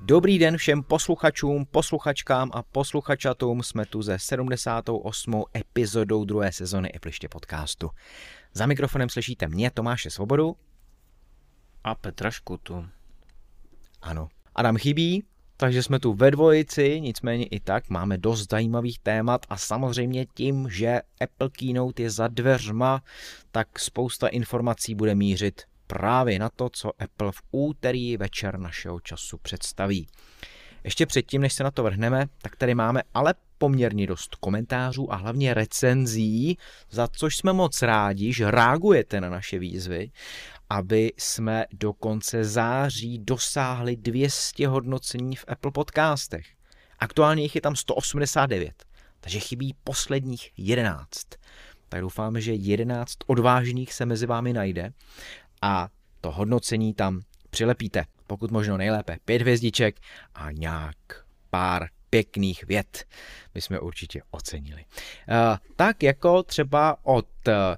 Dobrý den všem posluchačům, posluchačkám a posluchačatům, jsme tu ze 78. epizodou druhé sezony Appliště podcastu. Za mikrofonem slyšíte mě, Tomáše Svobodu. A Petra Škutu. Ano, Adam chybí, takže jsme tu ve dvojici, nicméně i tak máme dost zajímavých témat a samozřejmě tím, že Apple Keynote je za dveřma, tak spousta informací bude mířit právě na to, co Apple v úterý večer našeho času představí. Ještě předtím, než se na to vrhneme, tak tady máme ale poměrně dost komentářů a hlavně recenzí, za což jsme moc rádi, že reagujete na naše výzvy, aby jsme do konce září dosáhli 200 hodnocení v Apple podcastech. Aktuálně jich je tam 189, takže chybí posledních 11. Tak doufáme, že 11 odvážných se mezi vámi najde a to hodnocení tam přilepíte. Pokud možno nejlépe 5 hvězdiček a nějak pár pěkných vět bychom určitě ocenili. Tak jako třeba od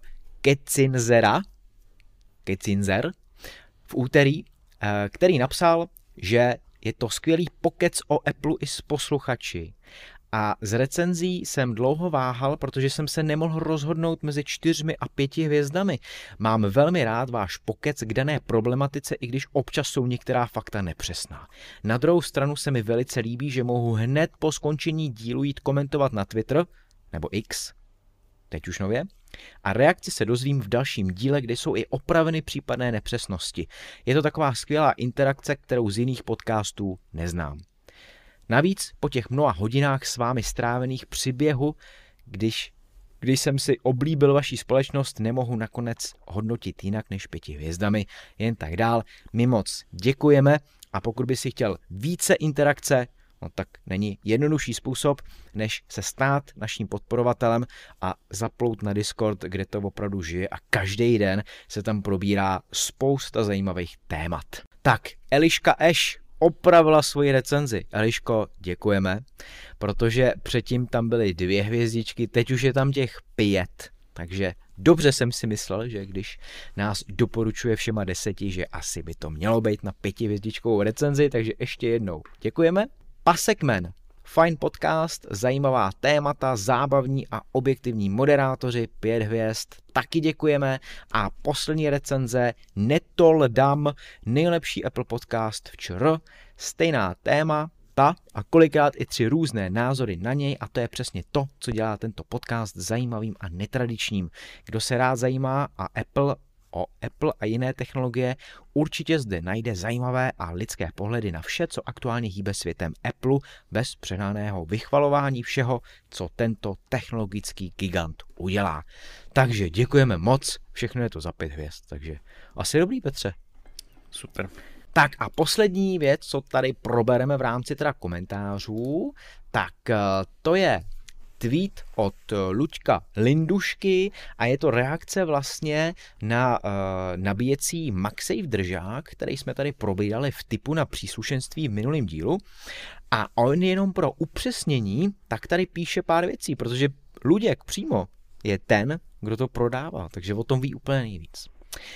Kecinzer v úterý, který napsal, že je to skvělý pokec o Apple i s posluchači. A z recenzí jsem dlouho váhal, protože jsem se nemohl rozhodnout mezi 4 a 5 hvězdami. Mám velmi rád váš pokec k dané problematice, i když občas jsou některá fakta nepřesná. Na druhou stranu se mi velice líbí, že mohu hned po skončení dílu jít komentovat na Twitter, nebo X, teď už nově, a reakci se dozvím v dalším díle, kde jsou i opraveny případné nepřesnosti. Je to taková skvělá interakce, kterou z jiných podcastů neznám. Navíc po těch mnoha hodinách s vámi strávených při běhu, když jsem si oblíbil vaši společnost, nemohu nakonec hodnotit jinak než 5 hvězdami, jen tak dál. My moc děkujeme a pokud by si chtěl více interakce, no tak není jednodušší způsob, než se stát naším podporovatelem a zaplout na Discord, kde to opravdu žije a každý den se tam probírá spousta zajímavých témat. Tak, Eliška Eš opravila svoji recenzi. Eliško, děkujeme, protože předtím tam byly 2 hvězdičky, teď už je tam těch 5, takže dobře jsem si myslel, že když nás doporučuje všema 10, že asi by to mělo být na 5 hvězdičkovou recenzi, takže ještě jednou děkujeme. Pasekman, fajn podcast, zajímavá témata, zábavní a objektivní moderátoři, 5 hvězd, taky děkujeme. A poslední recenze, Netoldam, nejlepší Apple podcast včera, stejná téma, a kolikrát i 3 různé názory na něj a to je přesně to, co dělá tento podcast zajímavým a netradičním. Kdo se rád zajímá o Apple a jiné technologie, určitě zde najde zajímavé a lidské pohledy na vše, co aktuálně hýbe světem Apple, bez přehnaného vychvalování všeho, co tento technologický gigant udělá. Takže děkujeme moc, všechno je to za 5 hvězd, takže asi dobrý, Petře. Super. Tak a poslední věc, co tady probereme v rámci teda komentářů, tak to je tweet od Luďka Lindušky a je to reakce vlastně na nabíjecí MagSafe držák, který jsme tady probírali v tipu na příslušenství v minulém dílu. A on jenom pro upřesnění, tak tady píše pár věcí, protože Luděk přímo je ten, kdo to prodává, takže o tom ví úplně nejvíc.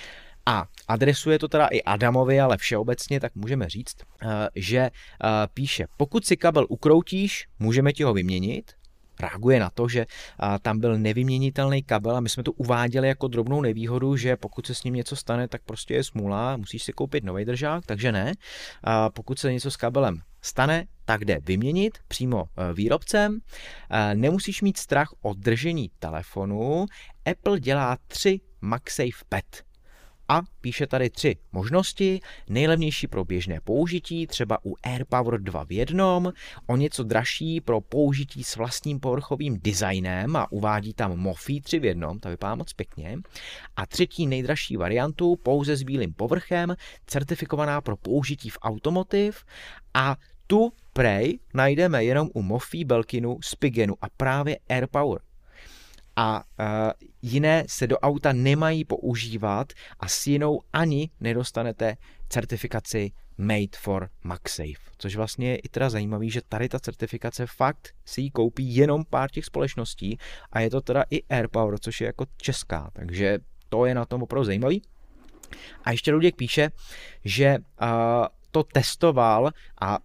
A adresuje to teda i Adamovi, ale všeobecně, tak můžeme říct, že píše, pokud si kabel ukroutíš, můžeme ti ho vyměnit. Reaguje na to, že tam byl nevyměnitelný kabel a my jsme to uváděli jako drobnou nevýhodu, že pokud se s ním něco stane, tak prostě je smůla, musíš si koupit nový držák, takže ne. Pokud se něco s kabelem stane, tak jde vyměnit přímo výrobcem. Nemusíš mít strach o držení telefonu. Apple dělá 3 MagSafe PET. A píše tady 3 možnosti, nejlevnější pro běžné použití, třeba u AirPower 2 v jednom, o něco dražší pro použití s vlastním povrchovým designem a uvádí tam Mophie 3 v jednom, to vypadá moc pěkně. A 3. nejdražší variantu pouze s bílým povrchem, certifikovaná pro použití v automotive a tu prej najdeme jenom u Mophie, Belkinu, Spigenu a právě AirPower. A jiné se do auta nemají používat a s jinou ani nedostanete certifikaci Made for MagSafe. Což vlastně je i teda zajímavý, že tady ta certifikace fakt si ji koupí jenom pár těch společností a je to teda i AirPower, což je jako česká, takže to je na tom opravdu zajímavý. A ještě Luděk píše, že to testoval a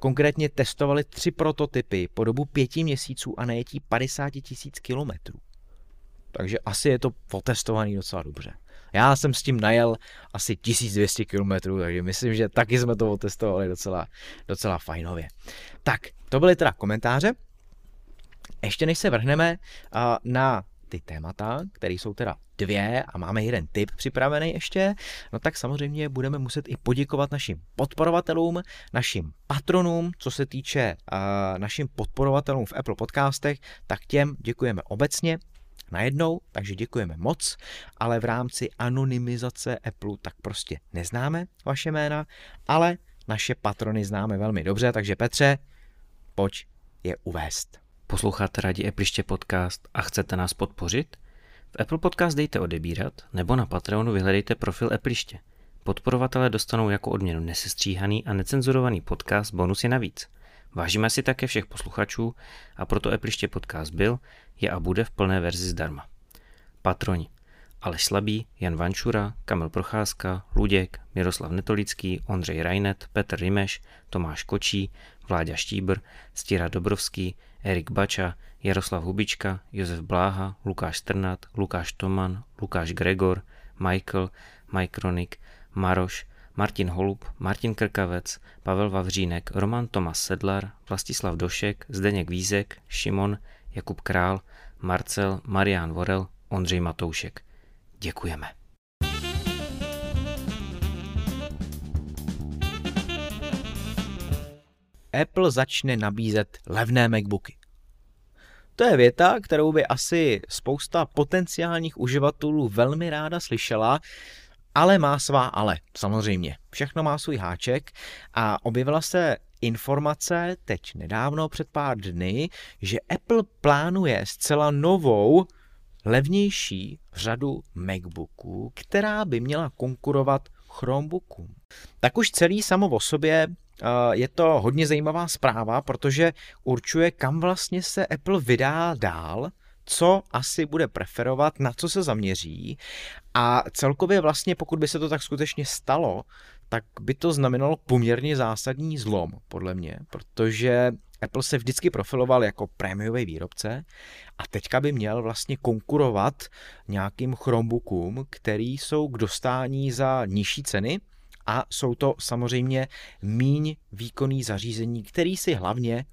konkrétně testovali 3 prototypy po dobu 5 měsíců a najetí 50 000 kilometrů. Takže asi je to otestovaný docela dobře. Já jsem s tím najel asi 1200 kilometrů, takže myslím, že taky jsme to otestovali docela fajnově. Tak, to byly teda komentáře. Ještě než se vrhneme na ty témata, které jsou teda 2 a máme jeden tip připravený ještě, no tak samozřejmě budeme muset i poděkovat našim podporovatelům, našim patronům, co se týče našim podporovatelům v Apple Podcastech, tak těm děkujeme obecně najednou, takže děkujeme moc, ale v rámci anonymizace Apple tak prostě neznáme vaše jména, ale naše patrony známe velmi dobře, takže Petře, pojď je uvést. Posloucháte rádi Appliště podcast a chcete nás podpořit? V Apple Podcast dejte odebírat nebo na Patreonu vyhledejte profil Appliště. Podporovatelé dostanou jako odměnu nesestříhaný a necenzurovaný podcast bonusy navíc. Vážíme si také všech posluchačů a proto Appliště podcast byl, je a bude v plné verzi zdarma. Patroni: Aleš Slabý, Jan Vančura, Kamil Procházka, Luděk, Miroslav Netolický, Ondřej Rajnet, Petr Rimeš, Tomáš Kočí, Vláďa Štíbr, Stíra Dobrovský, Erik Bača, Jaroslav Hubička, Josef Bláha, Lukáš Strnad, Lukáš Toman, Lukáš Gregor, Michael, Mike Ronik, Maroš, Martin Holub, Martin Krkavec, Pavel Vavřínek, Roman Tomas Sedlar, Vlastislav Došek, Zdeněk Vízek, Šimon, Jakub Král, Marcel, Marián Vorel, Ondřej Matoušek. Děkujeme. Apple začne nabízet levné MacBooky. To je věta, kterou by asi spousta potenciálních uživatelů velmi ráda slyšela, ale má svá ale, samozřejmě. Všechno má svůj háček a objevila se informace teď nedávno před pár dny, že Apple plánuje zcela novou, levnější řadu MacBooků, která by měla konkurovat Chromebookům. Tak už celý samo o sobě je to hodně zajímavá zpráva, protože určuje, kam vlastně se Apple vydá dál, co asi bude preferovat, na co se zaměří a celkově vlastně, pokud by se to tak skutečně stalo, tak by to znamenalo poměrně zásadní zlom, podle mě, protože Apple se vždycky profiloval jako prémiový výrobce a teďka by měl vlastně konkurovat nějakým Chromebookům, který jsou k dostání za nižší ceny a jsou to samozřejmě míň výkonný zařízení, který si hlavně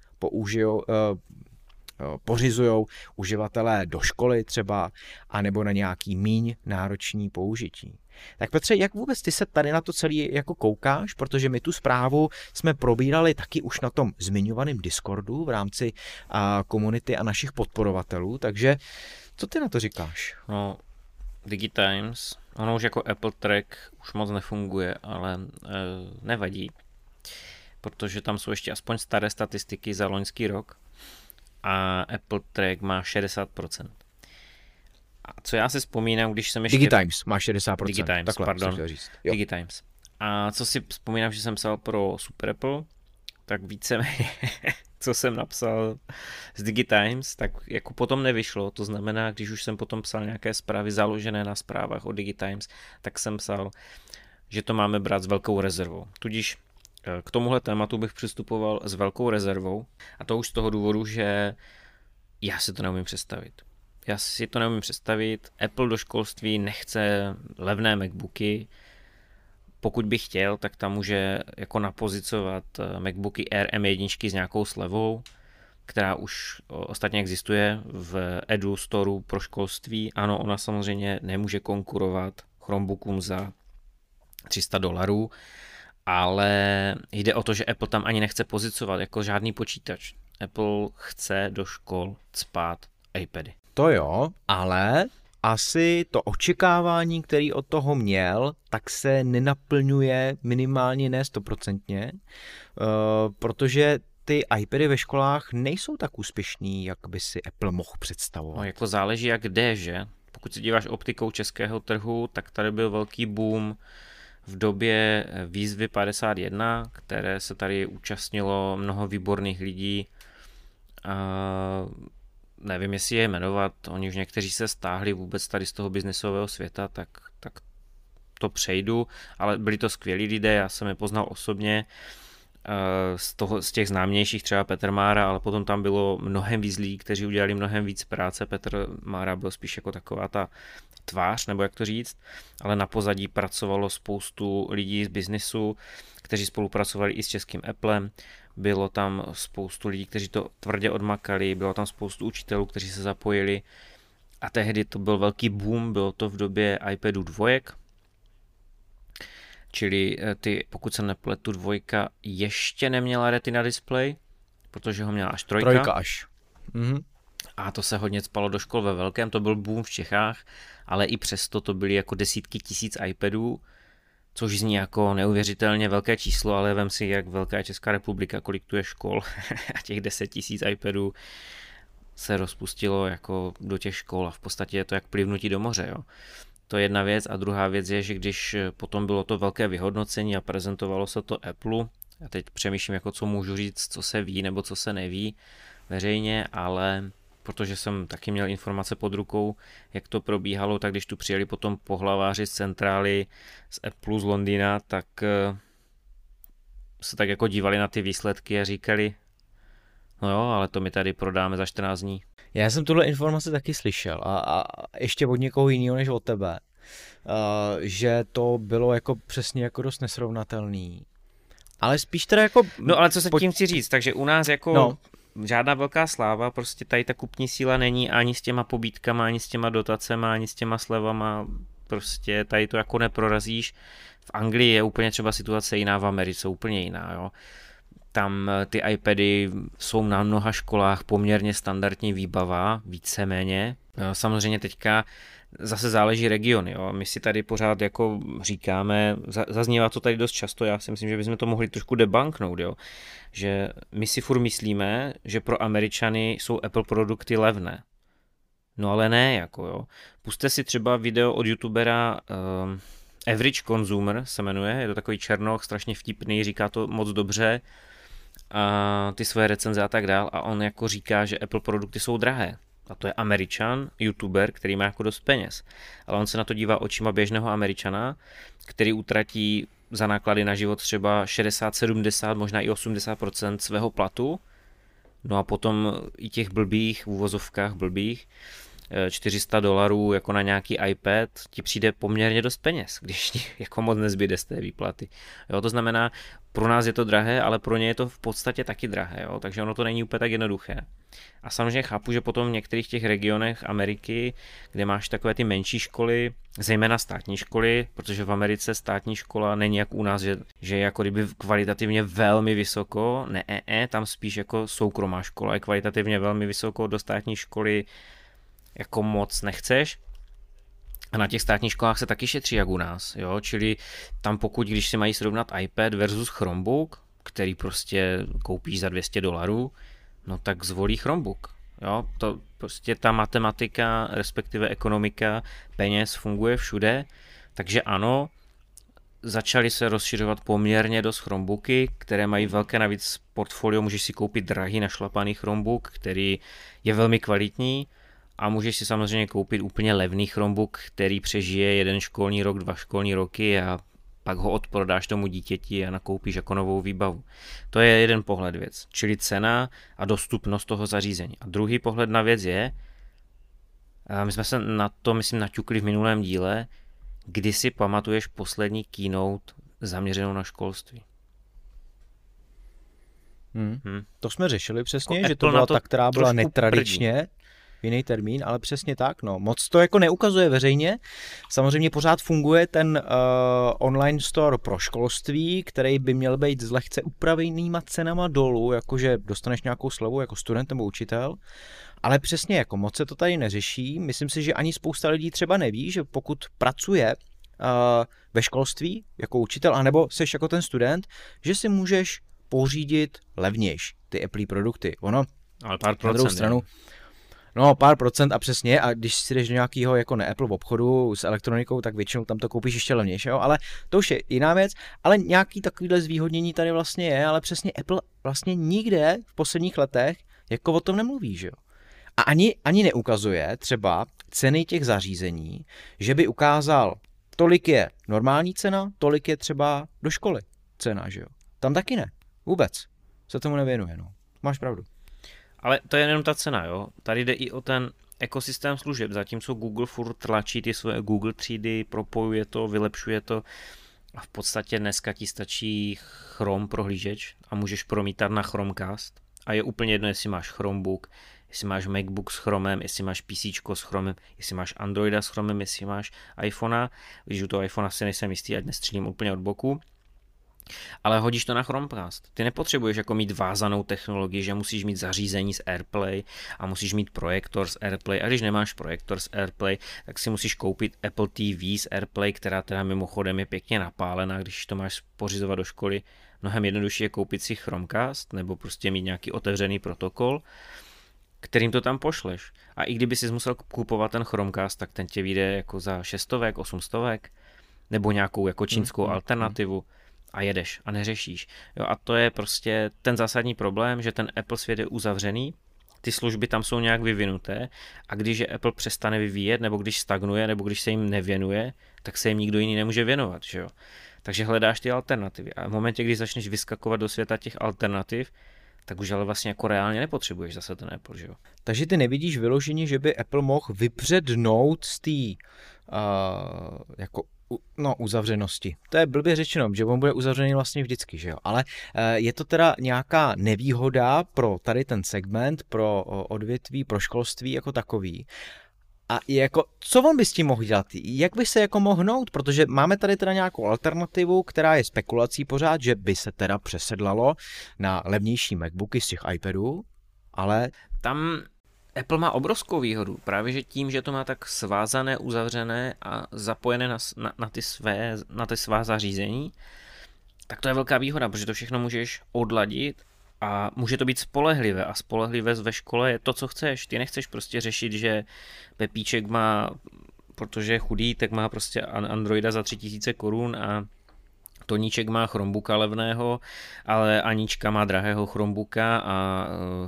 pořizujou uživatelé do školy třeba, anebo na nějaký míň náročný použití. Tak Petře, jak vůbec ty se tady na to celý jako koukáš, protože my tu zprávu jsme probírali taky už na tom zmiňovaném Discordu v rámci komunity a našich podporovatelů, takže co ty na to říkáš? No, DigiTimes, ono už jako Apple Track už moc nefunguje, ale nevadí, protože tam jsou ještě aspoň staré statistiky za loňský rok a Apple Track má 60%. A co já si vzpomínám, když jsem ještě... DigiTimes má 60%. DigiTimes, takhle, pardon. Jo. DigiTimes. A co si vzpomínám, že jsem psal pro Super Apple, tak víceméně, co jsem napsal z DigiTimes, tak jako potom nevyšlo. To znamená, když už jsem potom psal nějaké zprávy založené na zprávách o DigiTimes, tak jsem psal, že to máme brát s velkou rezervou. Tudíž k tomuhle tématu bych přistupoval s velkou rezervou a to už z toho důvodu, že já si to neumím představit. Apple do školství nechce levné MacBooky. Pokud by chtěl, tak tam může jako napozicovat MacBooky Air M1 s nějakou slevou, která už ostatně existuje v Edu Storeu pro školství. Ano, ona samozřejmě nemůže konkurovat Chromebookům za $300, ale jde o to, že Apple tam ani nechce pozicovat jako žádný počítač. Apple chce do škol cpát iPady. To jo, ale asi to očekávání, který od toho měl, tak se nenaplňuje minimálně ne 100%, protože ty iPady ve školách nejsou tak úspěšný, jak by si Apple mohl představovat. No, jako záleží jak jde, že? Pokud se díváš optikou českého trhu, tak tady byl velký boom v době výzvy 51, které se tady účastnilo mnoho výborných lidí. Nevím, jestli je jmenovat, oni už někteří se stáhli vůbec tady z toho biznesového světa, tak to přejdu, ale byli to skvělí lidé, já jsem je poznal osobně. z těch známějších třeba Petr Mára, ale potom tam bylo mnohem víc lidí, kteří udělali mnohem víc práce. Petr Mára byl spíš jako taková ta tvář, nebo jak to říct, ale na pozadí pracovalo spoustu lidí z biznisu, kteří spolupracovali i s českým Applem. Bylo tam spoustu lidí, kteří to tvrdě odmakali, bylo tam spoustu učitelů, kteří se zapojili a tehdy to byl velký boom, bylo to v době iPadu 2, čili pokud se nepletu, 2 ještě neměla Retina display, protože ho měla až 3. Trojka až. Mhm. A to se hodně spalo do škol ve velkém, to byl boom v Čechách, ale i přesto to byly jako desítky tisíc iPadů, což zní jako neuvěřitelně velké číslo, ale vem si, jak velká je Česká republika, kolik tu je škol a těch 10 tisíc iPadů se rozpustilo jako do těch škol a v podstatě je to jak plivnutí do moře. Jo. To je jedna věc a druhá věc je, že když potom bylo to velké vyhodnocení a prezentovalo se to Apple, já teď přemýšlím, jako co můžu říct, co se ví nebo co se neví veřejně, ale protože jsem taky měl informace pod rukou, jak to probíhalo, tak když tu přijeli potom pohlaváři z centrály z Apple z Londýna, tak se tak jako dívali na ty výsledky a říkali, no jo, ale to my tady prodáme za 14 dní. Já jsem tuhle informaci taky slyšel a ještě od někoho jiného než od tebe, že to bylo jako přesně jako dost nesrovnatelný. Ale spíš teda jako... No ale co se tím chci říct, takže u nás jako žádná velká sláva, prostě tady ta kupní síla není ani s těma pobídkama, ani s těma dotacema, ani s těma slevama, prostě tady to jako neprorazíš. V Anglii je úplně třeba situace jiná, v Americe úplně jiná, jo. Tam ty iPady jsou na mnoha školách poměrně standardní výbava, víceméně. Samozřejmě teďka zase záleží regiony, jo. My si tady pořád jako říkáme, zaznívá to tady dost často, já si myslím, že bychom to mohli trošku debunknout, jo. Že my si furt myslíme, že pro Američany jsou Apple produkty levné. No ale ne, jako jo. Pusťte si třeba video od youtubera Average Consumer se jmenuje, je to takový černoch, strašně vtipný, říká to moc dobře, a ty své recenze a tak dál a on jako říká, že Apple produkty jsou drahé. A to je Američan, youtuber, který má jako dost peněz. Ale on se na to dívá očima běžného Američana, který utratí za náklady na život třeba 60, 70, možná i 80% svého platu. No a potom i těch blbých, v uvozovkách blbých, $400 jako na nějaký iPad ti přijde poměrně dost peněz, když jako moc nezbyde z té výplaty. Jo, to znamená, pro nás je to drahé, ale pro ně je to v podstatě taky drahé, jo, takže ono to není úplně tak jednoduché. A samozřejmě chápu, že potom v některých těch regionech Ameriky, kde máš takové ty menší školy, zejména státní školy, protože v Americe státní škola není jak u nás, že je jako kdyby kvalitativně velmi vysoko, tam spíš jako soukromá škola je kvalitativně velmi vysoko, do státní školy jako moc nechceš. A na těch státních školách se taky šetří jak u nás, jo, čili tam pokud, když si mají srovnat iPad versus Chromebook, který prostě koupíš za $200, no tak zvolí Chromebook, jo, to prostě ta matematika, respektive ekonomika peněz funguje všude, takže ano, začaly se rozšiřovat poměrně dost Chromebooky, které mají velké navíc portfolio, můžeš si koupit drahý našlapaný Chromebook, který je velmi kvalitní, a můžeš si samozřejmě koupit úplně levný Chromebook, který přežije 1 školní rok, 2 školní roky a pak ho odprodáš tomu dítěti a nakoupíš jako novou výbavu. To je jeden pohled věc, čili cena a dostupnost toho zařízení. A druhý pohled na věc je, my jsme se na to, myslím, naťukli v minulém díle, kdy si pamatuješ poslední keynote zaměřenou na školství. To jsme řešili přesně, že to byla ta, která byla netradičně, jiný termín, ale přesně tak, no. Moc to jako neukazuje veřejně. Samozřejmě pořád funguje ten online store pro školství, který by měl být s lehce upravenýma cenama dolů, jakože dostaneš nějakou slevu jako student nebo učitel, ale přesně jako moc se to tady neřeší. Myslím si, že ani spousta lidí třeba neví, že pokud pracuje ve školství jako učitel, anebo seš jako ten student, že si můžeš pořídit levnější ty Apple produkty. Ono, ale pár na druhou stranu, no, pár procent a přesně, a když si jdeš do nějakého jako ne Apple v obchodu s elektronikou, tak většinou tam to koupíš ještě levnější, jo? Ale to už je jiná věc, ale nějaký takovýhle zvýhodnění tady vlastně je, ale přesně Apple vlastně nikde v posledních letech jako o tom nemluví, že jo. A ani neukazuje třeba ceny těch zařízení, že by ukázal, tolik je normální cena, tolik je třeba do školy cena, že jo. Tam taky ne. Vůbec se tomu nevěnuje, no. Máš pravdu. Ale to je jenom ta cena, jo. Tady jde i o ten ekosystém služeb, zatímco Google furt tlačí ty svoje Google třídy, propojuje to, vylepšuje to a v podstatě dneska ti stačí Chrome prohlížeč a můžeš promítat na Chromecast a je úplně jedno, jestli máš Chromebook, jestli máš MacBook s Chromem, jestli máš PC s Chromem, jestli máš Androida s Chromem, jestli máš iPhonea, když u toho iPhonea si nejsem jistý, ať nestřílím úplně od boku. Ale hodíš to na Chromecast. Ty nepotřebuješ jako mít vázanou technologii, že musíš mít zařízení z AirPlay a musíš mít projektor z AirPlay. A když nemáš projektor z AirPlay, tak si musíš koupit Apple TV z AirPlay, která teda mimochodem je pěkně napálená, když to máš pořizovat do školy. Mnohem jednodušší je koupit si Chromecast nebo prostě mít nějaký otevřený protokol, kterým to tam pošleš. A i kdyby si musel kupovat ten Chromecast, tak ten tě vyjde jako za 600, 800 nebo nějakou jako čínskou alternativu. A jedeš a neřešíš. Jo, a to je prostě ten zásadní problém, že ten Apple svět je uzavřený, ty služby tam jsou nějak vyvinuté a když je Apple přestane vyvíjet, nebo když stagnuje, nebo když se jim nevěnuje, tak se jim nikdo jiný nemůže věnovat. Že jo? Takže hledáš ty alternativy a v momentě, kdy začneš vyskakovat do světa těch alternativ, tak už ale vlastně jako reálně nepotřebuješ zase ten Apple. Že jo? Takže ty nevidíš vyloženě, že by Apple mohl vypřednout z té jako uzavřenosti. To je blbě řečeno, že on bude uzavřený vlastně vždycky, že jo. Ale je to teda nějaká nevýhoda pro tady ten segment, pro odvětví, pro školství jako takový. A jako, co on by s tím mohl dělat? Jak by se jako mohl hnout? Protože máme tady teda nějakou alternativu, která je spekulací pořád, že by se teda přesedlalo na levnější MacBooky z těch iPadů, ale tam Apple má obrovskou výhodu, právě že tím, že to má tak svázané, uzavřené a zapojené na ty svá zařízení, tak to je velká výhoda, protože to všechno můžeš odladit a může to být spolehlivé a spolehlivé ve škole je to, co chceš. Ty nechceš prostě řešit, že Pepíček má, protože je chudý, tak má prostě Androida za 3000 korun a Toníček má Chromebooka levného, ale Anička má drahého Chromebooka a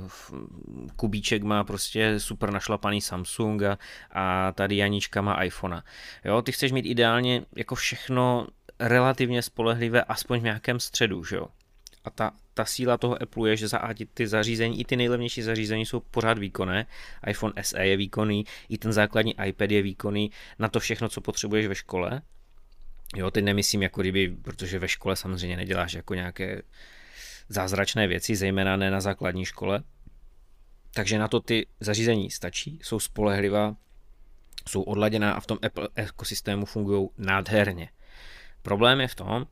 Kubíček má prostě super našlapaný Samsung a tady Anička má iPhonea. Jo, ty chceš mít ideálně jako všechno relativně spolehlivé, aspoň v nějakém středu, že jo. A ta síla toho Apple je, že ty zařízení, i ty nejlevnější zařízení jsou pořád výkonné. iPhone SE je výkonný, i ten základní iPad je výkonný na to všechno, co potřebuješ ve škole. Jo, teď nemyslím jako kdyby, protože ve škole samozřejmě neděláš jako nějaké zázračné věci, zejména ne na základní škole. Takže na to ty zařízení stačí, jsou spolehlivá, jsou odladěná a v tom Apple ekosystému fungují nádherně. Problém je v tom,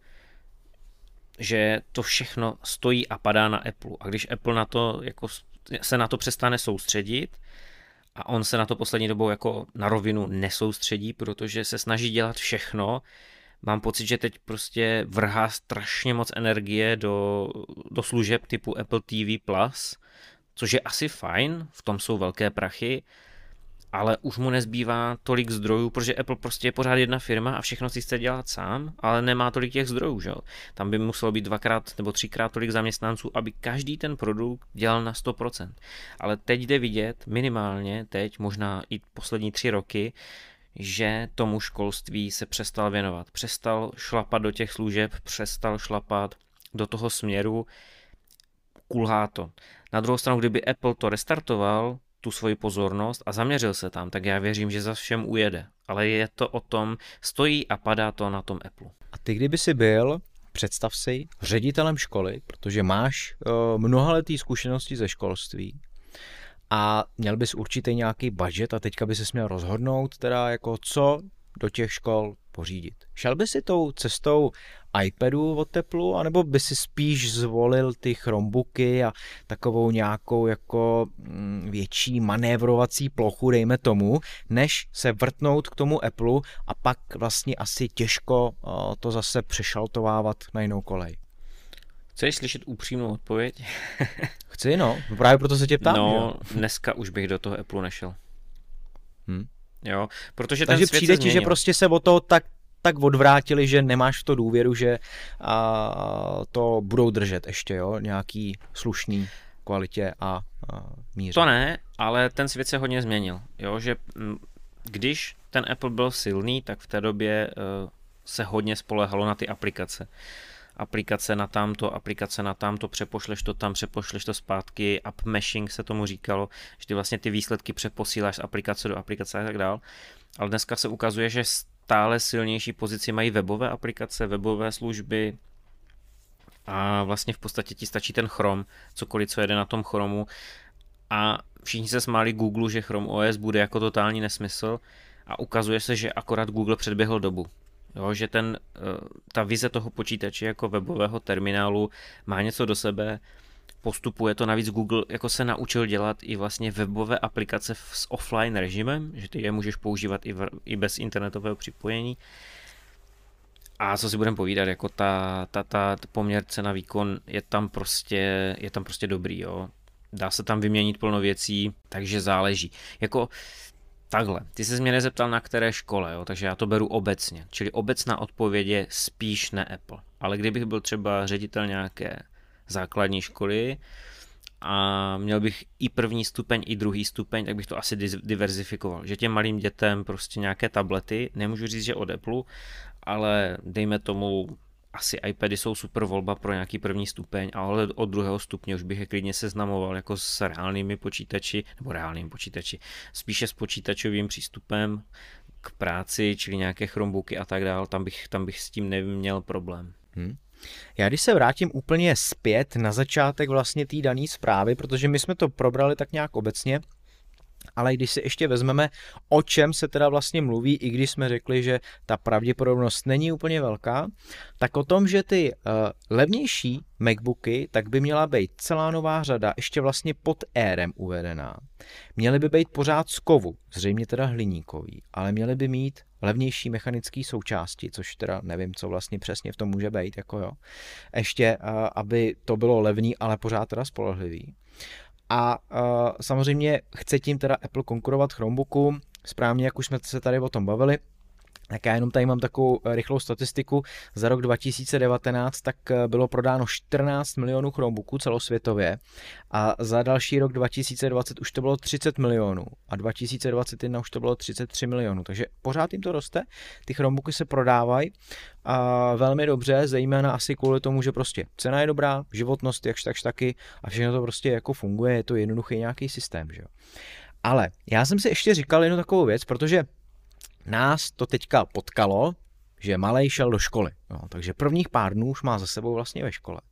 že to všechno stojí a padá na Apple. A když Apple se na to přestane soustředit, a on se na to poslední dobou jako na rovinu nesoustředí, protože se snaží dělat všechno. Mám pocit, že teď prostě vrhá strašně moc energie do služeb typu Apple TV+, což je asi fajn, v tom jsou velké prachy, ale už mu nezbývá tolik zdrojů, protože Apple prostě je pořád jedna firma a všechno si chce dělat sám, ale nemá tolik těch zdrojů, že? Tam by muselo být 2x nebo 3x tolik zaměstnanců, aby každý ten produkt dělal na 100%. Ale teď jde vidět, minimálně teď, možná i poslední 3 roky, že tomu školství se přestal věnovat. Přestal šlapat do těch služeb, přestal šlapat do toho směru, kulhá to. Na druhou stranu, kdyby Apple to restartoval, tu svoji pozornost a zaměřil se tam, tak já věřím, že za všem ujede. Ale je to o tom, stojí a padá to na tom Apple. A ty kdyby si byl, představ si, ředitelem školy, protože máš mnohaletý zkušenosti ze školství a měl bys určitě nějaký budget a teďka by ses měl rozhodnout, teda jako co do těch škol pořídit. Šel by si tou cestou iPadu od Apple, anebo by si spíš zvolil ty Chromebooky a takovou nějakou jako větší manévrovací plochu, dejme tomu, než se vrtnout k tomu Apple a pak vlastně asi těžko to zase přešaltovávat na jinou kolej. Chceš slyšet upřímnou odpověď? Chci, no. Právě proto se tě ptám. No, dneska už bych do toho Apple nešel. Jo, protože takže ten svět přijde se ti, změnil. že prostě se o to tak odvrátili, že nemáš v to důvěru, že to budou držet ještě, jo, nějaký slušný kvalitě a míře. To ne, ale ten svět se hodně změnil, jo, že když ten Apple byl silný, tak v té době se hodně spolehalo na ty aplikace. aplikace na tamto, přepošleš to tam, přepošleš to zpátky, up meshing se tomu říkalo, že ty vlastně ty výsledky přeposíláš z aplikace do aplikace a tak dál. Ale dneska se ukazuje, že stále silnější pozici mají webové aplikace, webové služby a vlastně v podstatě ti stačí ten Chrome, cokoliv, co jede na tom Chromu, a všichni se smáli Google, že Chrome OS bude jako totální nesmysl, a ukazuje se, že akorát Google předběhl dobu. Jo, že ta vize toho počítače jako webového terminálu má něco do sebe, postupuje to, navíc Google jako se naučil dělat i vlastně webové aplikace s offline režimem, že ty je můžeš používat i bez internetového připojení. A co si budeme povídat, jako ta poměr cena výkon je tam prostě dobrý, jo. Dá se tam vyměnit plno věcí, takže záleží. Jako takhle, ty jsi mě nezeptal na které škole, jo, takže já to beru obecně. Čili obecná odpověď je spíš ne Apple. Ale kdybych byl třeba ředitel nějaké základní školy a měl bych i první stupeň, i druhý stupeň, tak bych to asi diverzifikoval. Že těm malým dětem prostě nějaké tablety, nemůžu říct, že od Apple, ale dejme tomu, asi iPady jsou super volba pro nějaký první stupeň, ale od druhého stupně už bych je klidně seznamoval jako s reálnými počítači, spíše s počítačovým přístupem k práci, čili nějaké Chromebooky a tak dál, tam bych s tím neměl problém. Já když se vrátím úplně zpět na začátek vlastně té dané zprávy, protože my jsme to probrali tak nějak obecně, ale když si ještě vezmeme, o čem se teda vlastně mluví, i když jsme řekli, že ta pravděpodobnost není úplně velká, tak o tom, že ty levnější MacBooky, tak by měla být celá nová řada, ještě vlastně pod Airem uvedená. Měly by být pořád z kovu, zřejmě teda hliníkový, ale měly by mít levnější mechanické součásti, což teda nevím, co vlastně přesně v tom může být, jako jo. Ještě, aby to bylo levný, ale pořád teda spolehlivý. A samozřejmě chce tím teda Apple konkurovat Chromebooku, správně, jak už jsme se tady o tom bavili, tak já jenom tady mám takovou rychlou statistiku. Za rok 2019 tak bylo prodáno 14 milionů Chromebooků celosvětově a za další rok 2020 už to bylo 30 milionů a 2021 už to bylo 33 milionů, takže pořád jim to roste, ty Chromebooky se prodávají velmi dobře, zejména asi kvůli tomu, že prostě cena je dobrá, životnost jakž takž taky a všechno to prostě jako funguje, je to jednoduchý nějaký systém, že jo. Ale já jsem si ještě říkal jednu takovou věc, protože nás to teďka potkalo, že malej šel do školy, no, takže prvních pár dnů už má za sebou vlastně ve škole.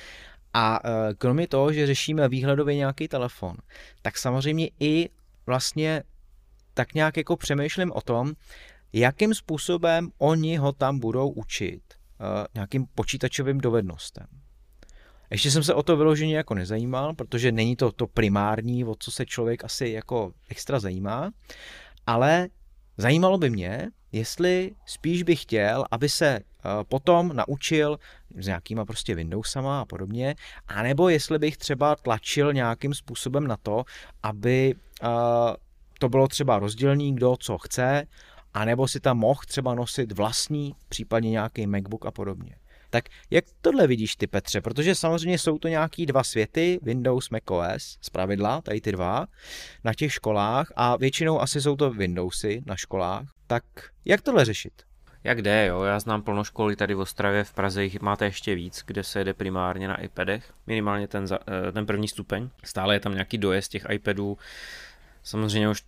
A kromě toho, že řešíme výhledově nějaký telefon, tak samozřejmě i vlastně tak nějak jako přemýšlím o tom, jakým způsobem oni ho tam budou učit nějakým počítačovým dovednostem. Ještě jsem se o to vyloženě jako nezajímal, protože není to primární, o co se člověk asi jako extra zajímá, ale zajímalo by mě, jestli spíš bych chtěl, aby se potom naučil s nějakýma prostě Windowsama a podobně, anebo jestli bych třeba tlačil nějakým způsobem na to, aby to bylo třeba rozdělný, kdo co chce, anebo si tam mohl třeba nosit vlastní, případně nějaký MacBook a podobně. Tak jak tohle vidíš ty, Petře? Protože samozřejmě jsou to nějaký dva světy, Windows, macOS, zpravidla, tady ty dva, na těch školách a většinou asi jsou to Windowsy na školách. Tak jak tohle řešit? Jak jde, jo, já znám plno školy tady v Ostravě, v Praze jich máte ještě víc, kde se jede primárně na iPadech, minimálně ten první stupeň. Stále je tam nějaký dojezd těch iPadů, samozřejmě už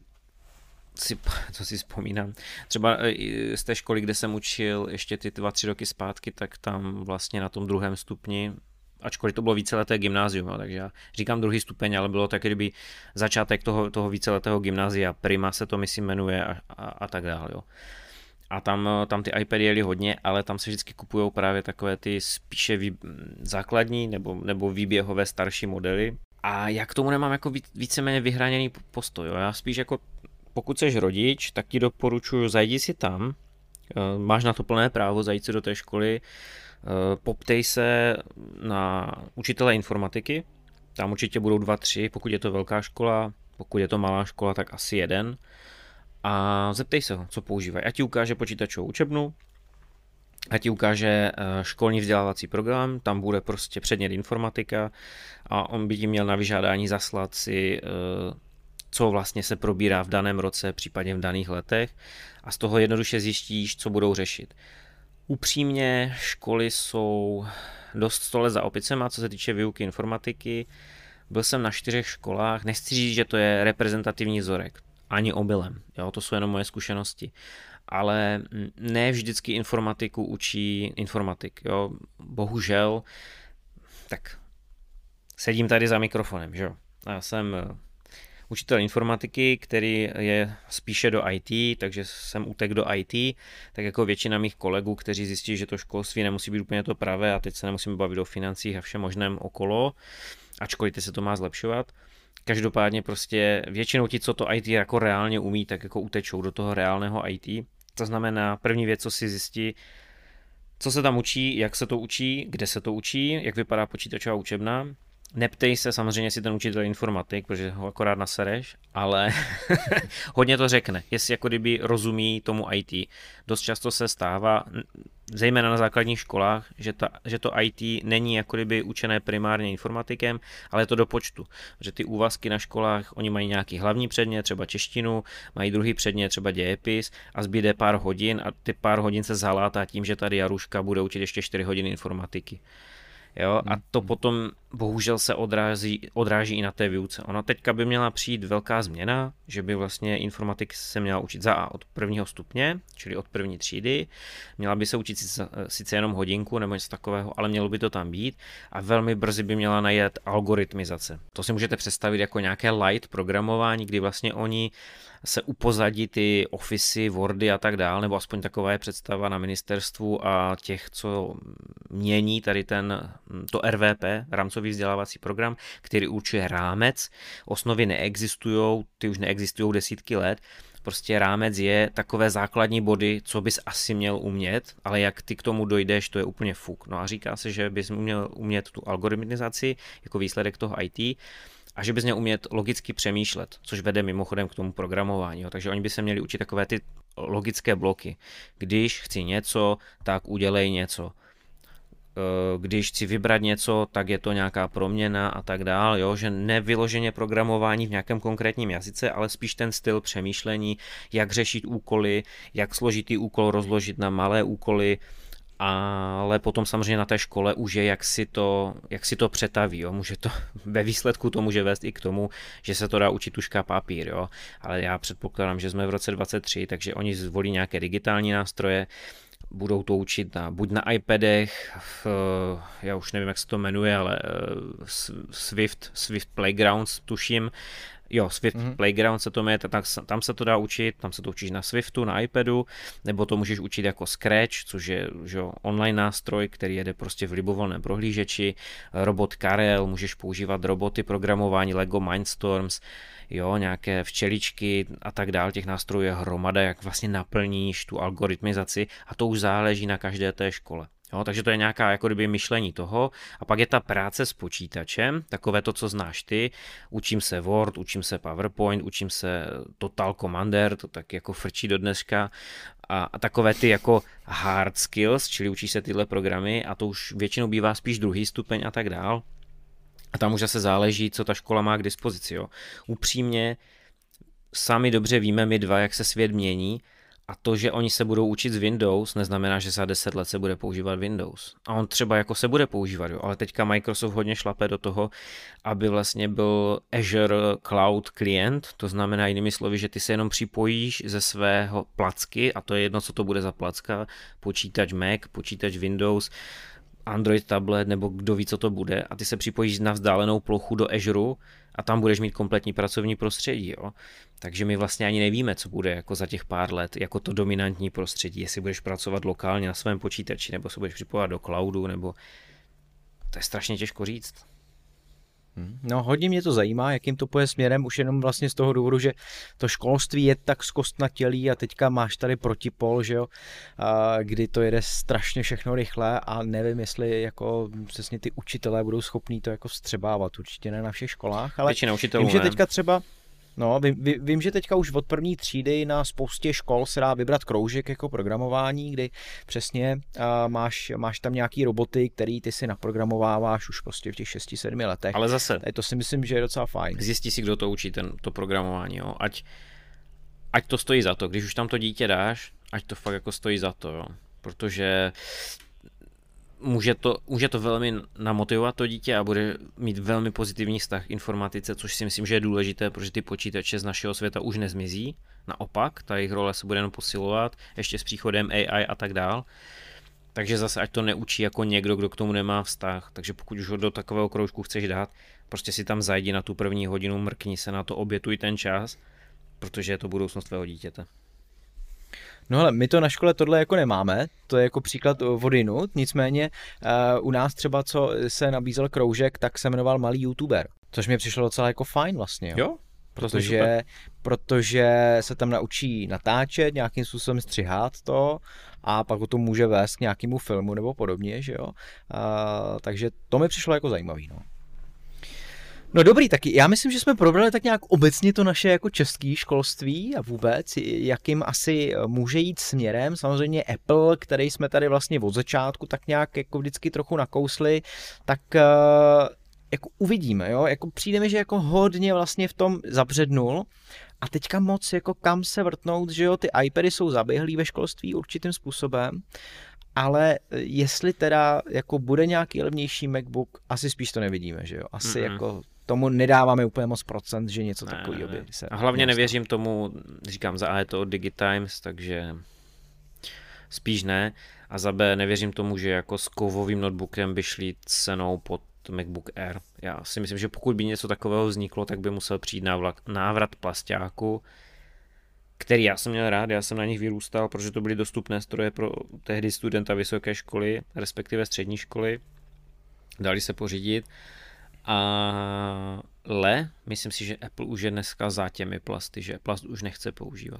co si vzpomínám. Třeba z té školy, kde jsem učil ještě ty 2-3 roky zpátky, tak tam vlastně na tom druhém stupni, ačkoliv to bylo víceleté gymnázium, jo, takže já říkám druhý stupeň, ale bylo tak, kdyby začátek toho víceletého gymnázia, Prima se to myslím jmenuje a tak dále. Jo. A tam ty iPady jeli hodně, ale tam se vždycky kupujou právě takové ty spíše základní nebo výběhové starší modely. A já k tomu nemám jako víceméně vyhraněný postoj. Jo. Já spíš jako pokud jsi rodič, tak ti doporučuji, zajdi si tam, máš na to plné právo zajít si do té školy, poptej se na učitele informatiky, tam určitě budou 2-3, pokud je to velká škola, pokud je to malá škola, tak asi jeden. A zeptej se ho, co používají. Ať ti ukáže počítačovou učebnu, ať ti ukáže školní vzdělávací program, tam bude prostě předmět informatika a on by ti měl na vyžádání zaslat si co vlastně se probírá v daném roce, případně v daných letech a z toho jednoduše zjistíš, co budou řešit. Upřímně, školy jsou dost stole za opicema, co se týče výuky informatiky. Byl jsem na 4 školách, nechci říct, že to je reprezentativní vzorek, ani omylem, jo, to jsou jenom moje zkušenosti. Ale ne vždycky informatiku učí informatik, jo, bohužel, tak sedím tady za mikrofonem, že jo. Já jsem učitel informatiky, který je spíše do IT, takže jsem utek do IT, tak jako většina mých kolegů, kteří zjistí, že to školství nemusí být úplně to pravé a teď se nemusíme bavit o financích a všem možném okolo, ačkoliv se to má zlepšovat. Každopádně prostě většinou ti, co to IT jako reálně umí, tak jako utečou do toho reálného IT. To znamená, první věc, co si zjistí, co se tam učí, jak se to učí, kde se to učí, jak vypadá počítačová učebna. Neptej se samozřejmě, jestli ten učitel je informatik, protože ho akorát nasereš, ale hodně to řekne, jestli jako kdyby rozumí tomu IT. Dost často se stává, zejména na základních školách, že to IT není jako kdyby učené primárně informatikem, ale je to do počtu. Že ty úvazky na školách, oni mají nějaký hlavní předmět, třeba češtinu, mají druhý předmět, třeba dějepis a zbyde pár hodin a ty pár hodin se zalátá tím, že tady Jaruška bude učit ještě 4 hodiny informatiky. Jo, a to potom bohužel se odráží i na té výuce. Ona teďka by měla přijít velká změna, že by vlastně informatik se měla učit za A od 1. stupně, čili od 1. třídy. Měla by se učit sice jenom hodinku nebo něco takového, ale mělo by to tam být a velmi brzy by měla najet algoritmizace. To si můžete představit jako nějaké light programování, kdy vlastně oni se upozadí ty ofisy, Wordy a tak dál, nebo aspoň taková je představa na ministerstvu a těch, co mění tady to RVP, rámcový vzdělávací program, který určuje rámec. Osnovy neexistují, ty už neexistují desítky let. Prostě rámec je takové základní body, co bys asi měl umět, ale jak ty k tomu dojdeš, to je úplně fuk. No a říká se, že bys měl umět tu algoritmizaci jako výsledek toho IT, a že bys měl umět logicky přemýšlet, což vede mimochodem k tomu programování. Jo. Takže oni by se měli učit takové ty logické bloky. Když chci něco, tak udělej něco. Když chci vybrat něco, tak je to nějaká proměna a tak dál, jo, že nevyloženě programování v nějakém konkrétním jazyce, ale spíš ten styl přemýšlení, jak řešit úkoly, jak složitý úkol rozložit na malé úkoly, ale potom samozřejmě na té škole už je, jak si to přetaví, jo. Může to, ve výsledku to může vést i k tomu, že se to dá učit tužka papír, jo, ale já předpokládám, že jsme v roce 23, takže oni zvolí nějaké digitální nástroje, budou to učit buď na iPadech, já už nevím, jak se to jmenuje, ale Swift Playgrounds, tuším. Jo, Swift Playground se to jmenuje, tam se to dá učit, tam se to učíš na Swiftu, na iPadu, nebo to můžeš učit jako Scratch, což je že online nástroj, který jede prostě v libovolném prohlížeči, robot Karel, můžeš používat roboty, programování, Lego Mindstorms, jo, nějaké včeličky a tak dál, těch nástrojů je hromada, jak vlastně naplníš tu algoritmizaci a to už záleží na každé té škole. Jo, takže to je nějaká jako kdyby myšlení toho a pak je ta práce s počítačem, takové to, co znáš ty, učím se Word, učím se PowerPoint, učím se Total Commander, to tak jako frčí do dneška a takové ty jako hard skills, čili učíš se tyhle programy a to už většinou bývá spíš druhý stupeň a tak dál. A tam už zase záleží, co ta škola má k dispozici. Jo. Upřímně, sami dobře víme my dva, jak se svět mění a to, že oni se budou učit z Windows, neznamená, že za 10 let se bude používat Windows. A on třeba jako se bude používat, jo, ale teďka Microsoft hodně šlape do toho, aby vlastně byl Azure Cloud Client, to znamená jinými slovy, že ty se jenom připojíš ze svého placky a to je jedno, co to bude za placka, počítač Mac, počítač Windows, Android tablet nebo kdo ví, co to bude a ty se připojíš na vzdálenou plochu do Azure a tam budeš mít kompletní pracovní prostředí. Jo? Takže my vlastně ani nevíme, co bude jako za těch pár let jako to dominantní prostředí, jestli budeš pracovat lokálně na svém počítači nebo se budeš připojovat do cloudu, nebo to je strašně těžko říct. No hodně mě to zajímá, jakým to půjde směrem, už jenom vlastně z toho důvodu, že to školství je tak zkostnatělý a teďka máš tady protipol, že jo, kdy to jede strašně všechno rychle a nevím, jestli jako přesně ty učitelé budou schopní to jako vstřebávat, určitě ne na všech školách, ale vím, že teďka třeba vím, že teďka už od 1. třídy na spoustě škol se dá vybrat kroužek jako programování, kdy přesně máš tam nějaký roboty, který ty si naprogramováváš už prostě v těch 6-7 letech. Ale zase. To si myslím, že je docela fajn. Zjistí si, kdo to učí, to programování, jo. Ať to stojí za to, když už tam to dítě dáš, ať to fakt jako stojí za to, jo. protože může to velmi namotivovat to dítě a bude mít velmi pozitivní vztah k informatice, což si myslím, že je důležité, protože ty počítače z našeho světa už nezmizí. Naopak, ta jejich role se bude jenom posilovat, ještě s příchodem AI a tak dál. Takže zase ať to neučí jako někdo, kdo k tomu nemá vztah. Takže pokud už ho do takového kroužku chceš dát, prostě si tam zajdi na tu první hodinu, mrkni se na to, obětuj ten čas, protože je to budoucnost tvého dítěte. No hele, my to na škole tohle jako nemáme, to je jako příklad odinut, nicméně u nás třeba, co se nabízel kroužek, tak se jmenoval Malý youtuber, což mi přišlo docela jako fajn vlastně. Jo? Protože se tam naučí natáčet, nějakým způsobem střihat to a pak o tom může vést k nějakému filmu nebo podobně, že jo. Takže to mi přišlo jako zajímavý, no. No dobrý, taky já myslím, že jsme probrali tak nějak obecně to naše jako české školství a vůbec, jakým asi může jít směrem. Samozřejmě Apple, který jsme tady vlastně od začátku tak nějak jako vždycky trochu nakousli, tak jako uvidíme, jo, jako přijde mi, že jako hodně vlastně v tom zabřednul a teďka moc jako kam se vrtnout, že jo, ty iPady jsou zaběhlý ve školství určitým způsobem, ale jestli teda jako bude nějaký levnější MacBook, asi spíš to nevidíme, že jo, asi jako tomu nedáváme úplně moc procent, že něco takového by se... A hlavně nevěřím tomu, říkám, za A je to od DigiTimes, takže spíš ne, a za B nevěřím tomu, že jako s kovovým notebookem by šli cenou pod MacBook Air. Já si myslím, že pokud by něco takového vzniklo, tak by musel přijít návrat plasťáku, který já jsem měl rád, já jsem na nich vyrůstal, protože to byly dostupné stroje pro tehdy studenta vysoké školy, respektive střední školy. Dali se pořídit. Ale myslím si, že Apple už je dneska za těmi plasty, že plast už nechce používat.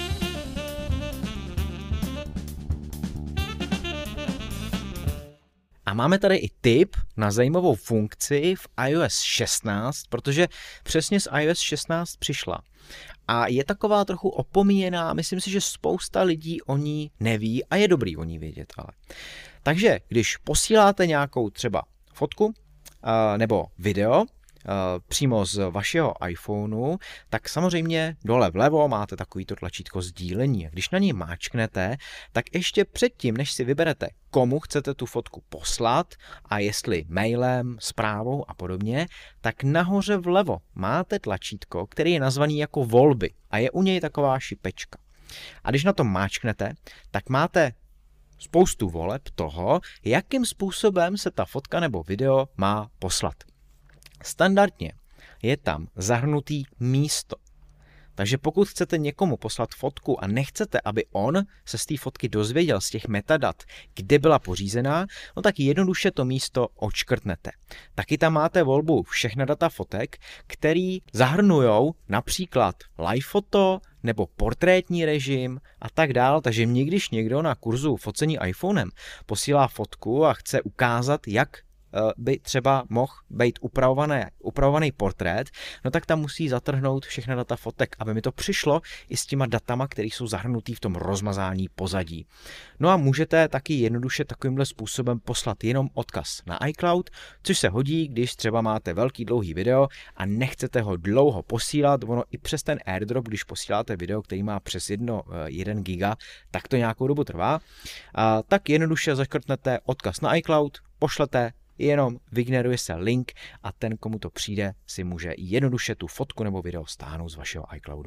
A máme tady i tip na zajímavou funkci v iOS 16, protože přesně z iOS 16 přišla. A je taková trochu opomíjená, myslím si, že spousta lidí o ní neví a je dobrý o ní vědět. Ale. Takže když posíláte nějakou třeba fotku nebo video přímo z vašeho iPhoneu, tak samozřejmě dole vlevo máte takovýto tlačítko sdílení. Když na něj máčknete, tak ještě předtím, než si vyberete, komu chcete tu fotku poslat a jestli mailem, zprávou a podobně, tak nahoře vlevo máte tlačítko, který je nazvaný jako volby a je u něj taková šipečka. A když na to máčknete, tak máte spoustu voleb toho, jakým způsobem se ta fotka nebo video má poslat. Standardně je tam zahrnutý místo. Takže pokud chcete někomu poslat fotku a nechcete, aby on se z té fotky dozvěděl z těch metadat, kde byla pořízená, no tak jednoduše to místo odškrtnete. Taky tam máte volbu všechna data fotek, který zahrnujou například live foto nebo portrétní režim a tak dál. Takže když někdo na kurzu focení iPhonem posílá fotku a chce ukázat, jak by třeba mohl být upravovaný portrét, no tak tam musí zatrhnout všechna data fotek, aby mi to přišlo i s těma datama, které jsou zahrnutý v tom rozmazání pozadí. No a můžete taky jednoduše takovýmhle způsobem poslat jenom odkaz na iCloud, což se hodí, když třeba máte velký dlouhý video a nechcete ho dlouho posílat, ono i přes ten AirDrop, když posíláte video, který má přes 1 giga, tak to nějakou dobu trvá, tak jednoduše zaškrtnete odkaz na iCloud, pošlete, jenom vygeneruje se link a ten, komu to přijde, si může jednoduše tu fotku nebo video stáhnout z vašeho iCloudu.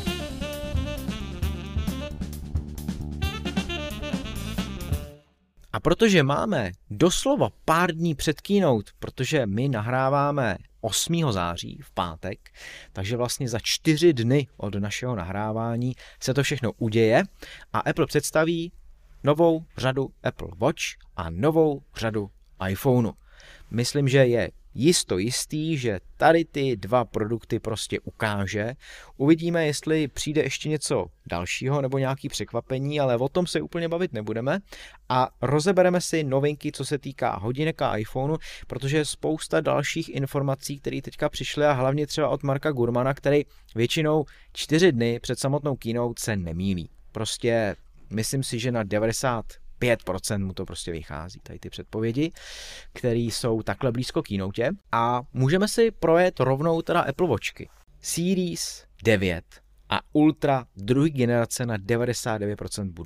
A protože máme doslova pár dní před keynote, protože my nahráváme 8. září v pátek, takže vlastně za 4 dny od našeho nahrávání se to všechno uděje a Apple představí novou řadu Apple Watch a novou řadu iPhoneu. Myslím, že je jistý, že tady ty dva produkty prostě ukáže. Uvidíme, jestli přijde ještě něco dalšího nebo nějaké překvapení, ale o tom se úplně bavit nebudeme a rozebereme si novinky, co se týká hodinek a iPhoneu, protože je spousta dalších informací, které teďka přišly a hlavně třeba od Marka Gurmana, který většinou 4 dny před samotnou keynote se nemýlí. Prostě myslím si, že na 95% mu to prostě vychází, tady ty předpovědi, které jsou takhle blízko keynote. A můžeme si projet rovnou teda Apple Watchky. Series 9 a Ultra druhé generace na 99% budou.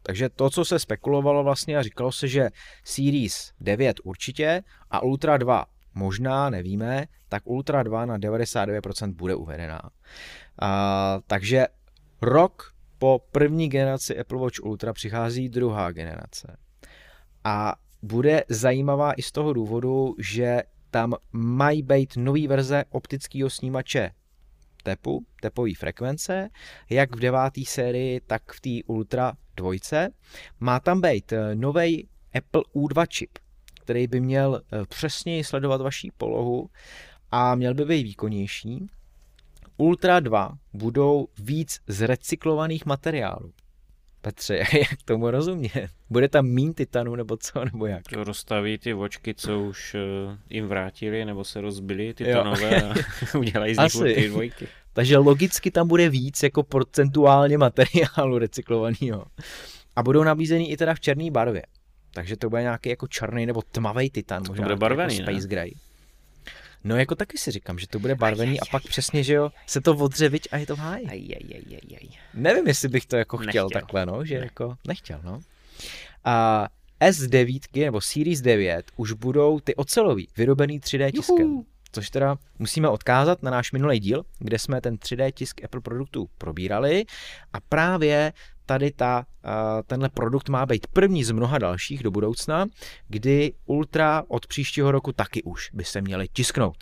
Takže to, co se spekulovalo vlastně a říkalo se, že Series 9 určitě a Ultra 2 možná, nevíme, tak Ultra 2 na 99% bude uvedená. Takže rok po první generaci Apple Watch Ultra přichází druhá generace. A bude zajímavá i z toho důvodu, že tam mají být nový verze optického snímače tepové frekvence, jak v 9. sérii, tak v té Ultra 2. Má tam být nový Apple U2 čip, který by měl přesněji sledovat vaši polohu a měl by být výkonnější. Ultra 2 budou víc z recyklovaných materiálů. Petře, jak tomu rozumět? Bude tam míň titanu, nebo co, nebo jak? To rozstaví ty vočky, co už jim vrátili, nebo se rozbily titanové a udělají z nich ty dvojky. Takže logicky tam bude víc jako procentuálně materiálu recyklovaného. A budou nabízený i teda v černé barvě. Takže to bude nějaký jako černý nebo tmavý titan. To bude barvený, jako Space Gray. No jako taky si říkám, že to bude barvený a pak přesně, že jo, se to odře, viď, a je to v háji. Nevím, jestli bych to jako chtěl takhle, no, že jako nechtěl, no. A S9 nebo Series 9 už budou ty ocelový, vyrobený 3D tiskem. Což teda musíme odkázat na náš minulý díl, kde jsme ten 3D tisk Apple produktů probírali a právě tady tenhle produkt má být první z mnoha dalších do budoucna, kdy Ultra od příštího roku taky už by se měly tisknout.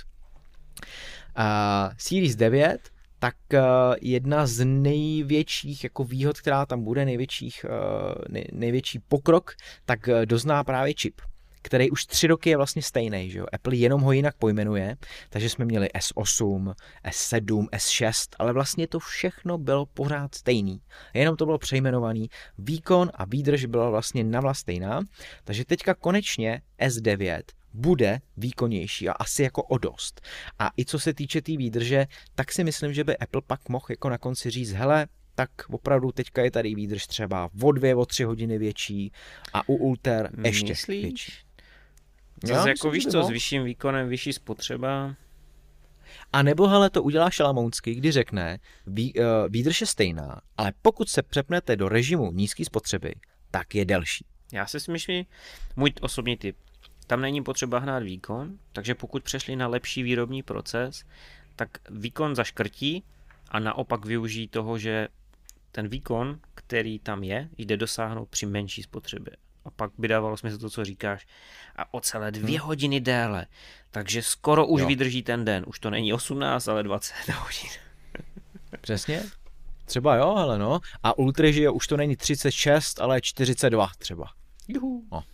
Series 9, tak jedna z největších jako výhod, která tam bude, největší pokrok, tak dozná právě čip, který už 3 roky je vlastně stejný, že jo? Apple jenom ho jinak pojmenuje, takže jsme měli S8, S7, S6, ale vlastně to všechno bylo pořád stejný. Jenom to bylo přejmenovaný, výkon a výdrž byla vlastně navla stejná, takže teďka konečně S9 bude výkonnější a asi jako o dost. A i co se týče té výdrže, tak si myslím, že by Apple pak mohl jako na konci říct, hele, tak opravdu teďka je tady výdrž třeba o 2, o 3 hodiny větší a u Ultra ještě větší. Zase jako víš co, s vyšším výkonem, vyšší spotřeba. A nebo hele, to udělá šalamounsky, kdy řekne, výdrž je stejná, ale pokud se přepnete do režimu nízké spotřeby, tak je delší. Já si myslím, můj osobní tip, tam není potřeba hnát výkon, takže pokud přešli na lepší výrobní proces, tak výkon zaškrtí a naopak využijí toho, že ten výkon, který tam je, jde dosáhnout při menší spotřebě. A pak by dávalo smysl to, co říkáš. A o celé 2 hodiny déle. Takže skoro už vydrží ten den. Už to není 18, ale 20 hodin. Přesně. Třeba jo, hele no. A Ultra, že už to není 36, ale 42 třeba. Juhu. No.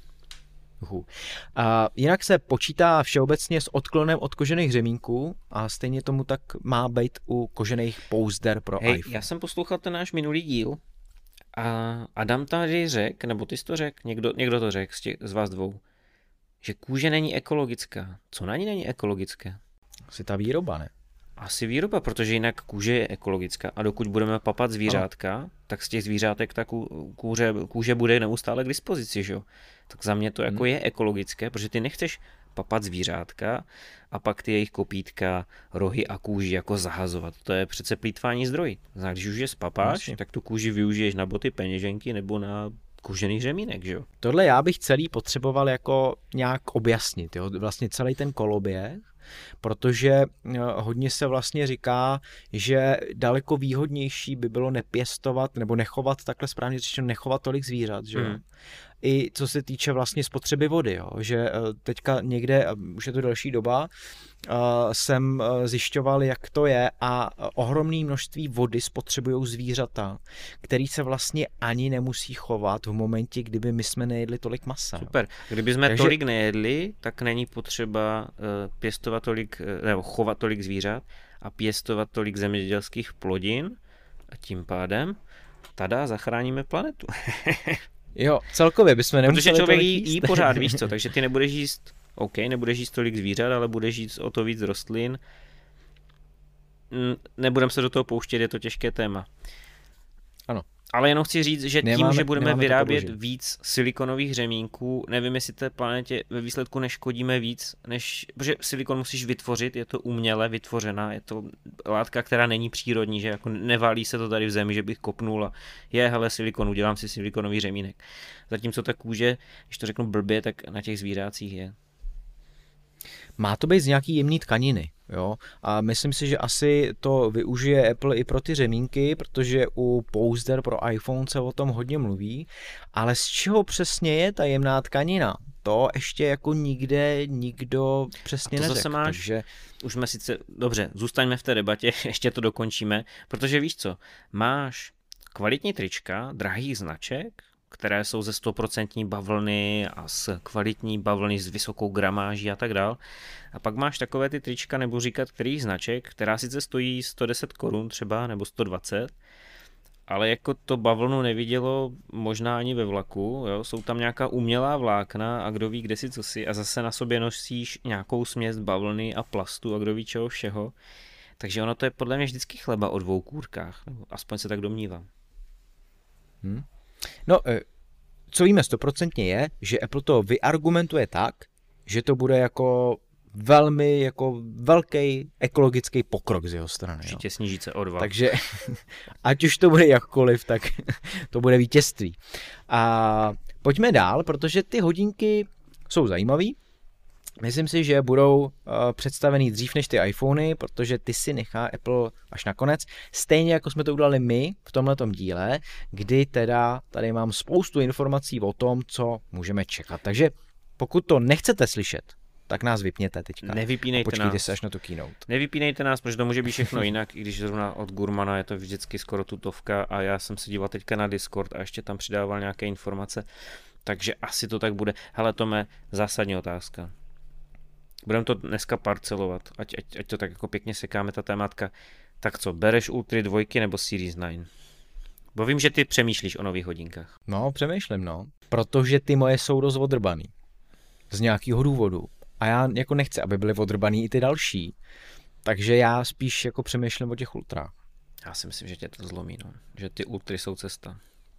Jinak se počítá všeobecně s odklonem od kožených řemínků a stejně tomu tak má být u kožených pouzder pro iPhone. Já jsem poslouchal ten náš minulý díl a Adam tady řekl, nebo ty jsi to řekl, někdo to řekl z vás dvou, že kůže není ekologická. Co na ní není ekologické? Asi ta výroba, ne? Asi výroba, protože jinak kůže je ekologická a dokud budeme papat zvířátka, tak z těch zvířátek ta kůže bude neustále k dispozici, že jo? Tak za mě to jako je ekologické, protože ty nechceš papat zvířátka a pak ty jejich kopítka, rohy a kůži jako zahazovat. To je přece plýtvání zdrojí. Když už je spapáš, tak tu kůži využiješ na boty, peněženky nebo na kožený řemínek, že jo? Tohle já bych celý potřeboval jako nějak objasnit, jo? Vlastně celý ten koloběh, protože hodně se vlastně říká, že daleko výhodnější by bylo nepěstovat nebo nechovat, takhle správně řečeno, nechovat tolik zvířat, že jo? I co se týče vlastně spotřeby vody, jo? Že teďka někde, už je to delší doba, jsem zjišťoval, jak to je a ohromné množství vody spotřebují zvířata, který se vlastně ani nemusí chovat v momentě, kdyby my jsme nejedli tolik masa. Super. Kdyby jsme tolik nejedli, tak není potřeba pěstovat tolik, nebo chovat tolik zvířat a pěstovat tolik zemědělských plodin a tím pádem tada zachráníme planetu. Jo, celkově bychom nemuseli. Protože člověk jí pořád, víš co, takže ty nebudeš jíst, nebudeš jíst tolik zvířat, ale budeš jíst o to víc rostlin. Nebudem se do toho pouštět, je to těžké téma. Ano. Ale jenom chci říct, že tím, že budeme nemáme vyrábět víc silikonových řemínků, nevím, jestli té planetě ve výsledku neškodíme víc, protože silikon musíš vytvořit, je to uměle vytvořená, je to látka, která není přírodní, že jako neválí se to tady v zemi, že bych kopnul a hele silikon, udělám si silikonový řemínek. Zatímco ta kůže, když to řeknu blbě, tak na těch zvířácích je. Má to být z nějaký jemný tkaniny, jo? A myslím si, že asi to využije Apple i pro ty řemínky, protože u Pouzder pro iPhone se o tom hodně mluví, ale z čeho přesně je ta jemná tkanina? To ještě jako nikdo přesně neřekl. Takže už jsme sice, dobře, zůstaňme v té debatě, ještě to dokončíme, protože víš co, máš kvalitní trička, drahých značek, které jsou ze 100% bavlny a z kvalitní bavlny s vysokou gramáží a tak dál. A pak máš takové ty trička, nebo říkat kterých značek, která sice stojí 110 korun třeba, nebo 120, ale jako to bavlnu nevidělo možná ani ve vlaku, jo? Jsou tam nějaká umělá vlákna a kdo ví kde si co si a zase na sobě nosíš nějakou směs bavlny a plastu a kdo ví čeho všeho. Takže ono to je podle mě vždycky chleba o dvou kůrkách, nebo aspoň se tak domnívám. No, co víme 100% je, že Apple to vyargumentuje tak, že to bude jako velmi jako velký ekologický pokrok z jeho strany. Určitě sníží CO2. Takže ať už to bude jakkoliv, tak to bude vítězství. A pojďme dál, protože ty hodinky jsou zajímavý. Myslím si, že budou představený dřív než ty iPhony, protože ty si nechá Apple až nakonec. Stejně jako jsme to udělali my v tomhletom díle, kdy teda tady mám spoustu informací o tom, co můžeme čekat. Takže pokud to nechcete slyšet, tak nás vypněte teďka. Nevypínejte počkejte nás. se až na tu keynote. Nevypínejte nás, protože to může být všechno jinak, i když zrovna od Gurmana je to vždycky skoro tutovka a já jsem se díval teďka na Discord a ještě tam přidával nějaké informace, takže asi to tak bude. Hele Tome, zásadní otázka. Budeme to dneska parcelovat, ať to tak jako pěkně sekáme ta tématka. Tak co, bereš Ultra 2 nebo Series 9? Bo vím, že ty přemýšlíš o nových hodinkách. No, přemýšlím, protože ty moje jsou dost odrbaný. Z nějakého důvodu. A já jako nechci, aby byly odrbaný i ty další. Takže já spíš jako přemýšlím o těch ultrách. Já si myslím, že tě to zlomí, že ty ultry jsou cesta.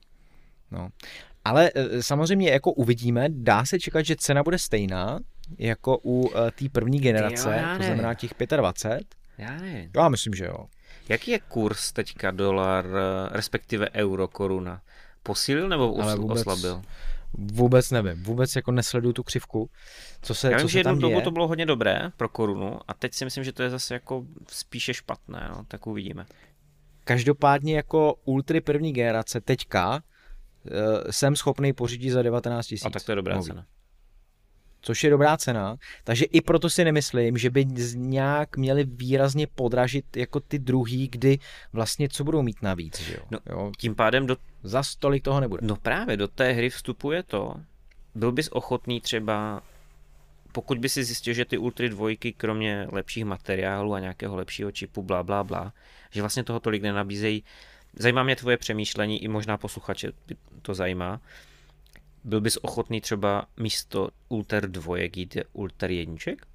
No. Ale samozřejmě jako uvidíme, dá se čekat, že cena bude stejná jako u té první generace, to znamená těch 25. Já nevím. Já myslím, že jo. Jaký je kurz teďka dolar, respektive euro, koruna? Posílil nebo oslabil? Vůbec nevím, vůbec jako nesleduju tu křivku, Já vím, že jednou dobu to bylo hodně dobré pro korunu a teď si myslím, že to je zase jako spíše špatné, tak uvidíme. Každopádně jako ultry první generace teďka jsem schopný pořídit za 19 000. A tak to je dobrá cena. Což je dobrá cena, takže i proto si nemyslím, že by nějak měli výrazně podražit jako ty druhý, kdy vlastně co budou mít navíc, že jo? Jo. Tím pádem za stolik toho nebude. No právě do té hry vstupuje to, byl bys ochotný třeba, pokud by si zjistil, že ty Ultra 2 kromě lepších materiálů a nějakého lepšího čipu bla, že vlastně toho tolik nenabízejí. Zajímá mě tvoje přemýšlení, i možná posluchače to zajímá. Byl bys ochotný třeba místo Ultra 2 jít Ultra 1?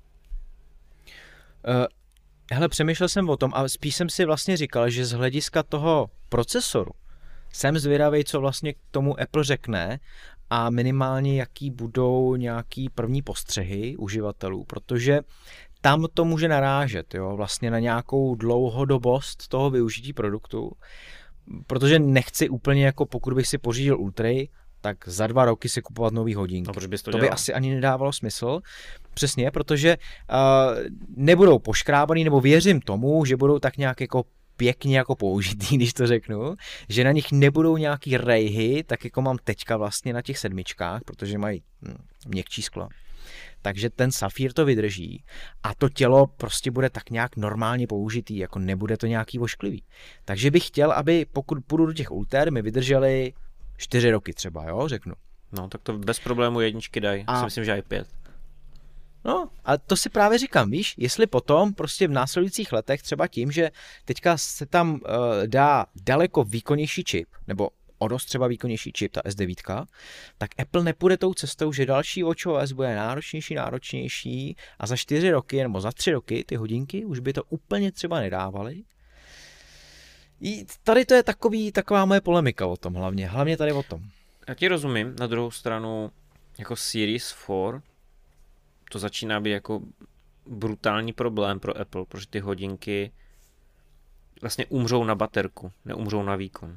Hele, přemýšlel jsem o tom a spíš jsem si vlastně říkal, že z hlediska toho procesoru jsem zvědavý, co vlastně k tomu Apple řekne a minimálně jaký budou nějaký první postřehy uživatelů, protože tam to může narážet, jo, vlastně na nějakou dlouhodobost toho využití produktu, protože nechci úplně jako pokud bych si pořídil Ultry, tak za 2 roky si kupovat nový hodinky. No, proč bys to by asi ani nedávalo smysl. Přesně, protože nebudou poškrábaný, nebo věřím tomu, že budou tak nějak jako pěkně jako použitý, když to řeknu, že na nich nebudou nějaký rejhy, tak jako mám teďka vlastně na těch 7, protože mají měkčí sklo. Takže ten safír to vydrží a to tělo prostě bude tak nějak normálně použitý, jako nebude to nějaký ošklivý. Takže bych chtěl, aby pokud půjdu do těch Ulter, mi vydrželi 4 roky třeba, jo, řeknu. No, tak to bez problému 1 dají, si myslím, že aj 5. No, a to si právě říkám, víš, jestli potom prostě v následujících letech třeba tím, že teďka se tam dá daleko výkonnější čip, nebo o dost třeba výkonnější čip, ta S9, tak Apple nepůjde tou cestou, že další watchOS bude náročnější a za 4 roky nebo za 3 roky ty hodinky už by to úplně třeba nedávaly. Tady to je taková moje polemika o tom hlavně tady o tom. Já ti rozumím, na druhou stranu jako Series 4 to začíná být jako brutální problém pro Apple, protože ty hodinky vlastně umřou na baterku, neumřou na výkon.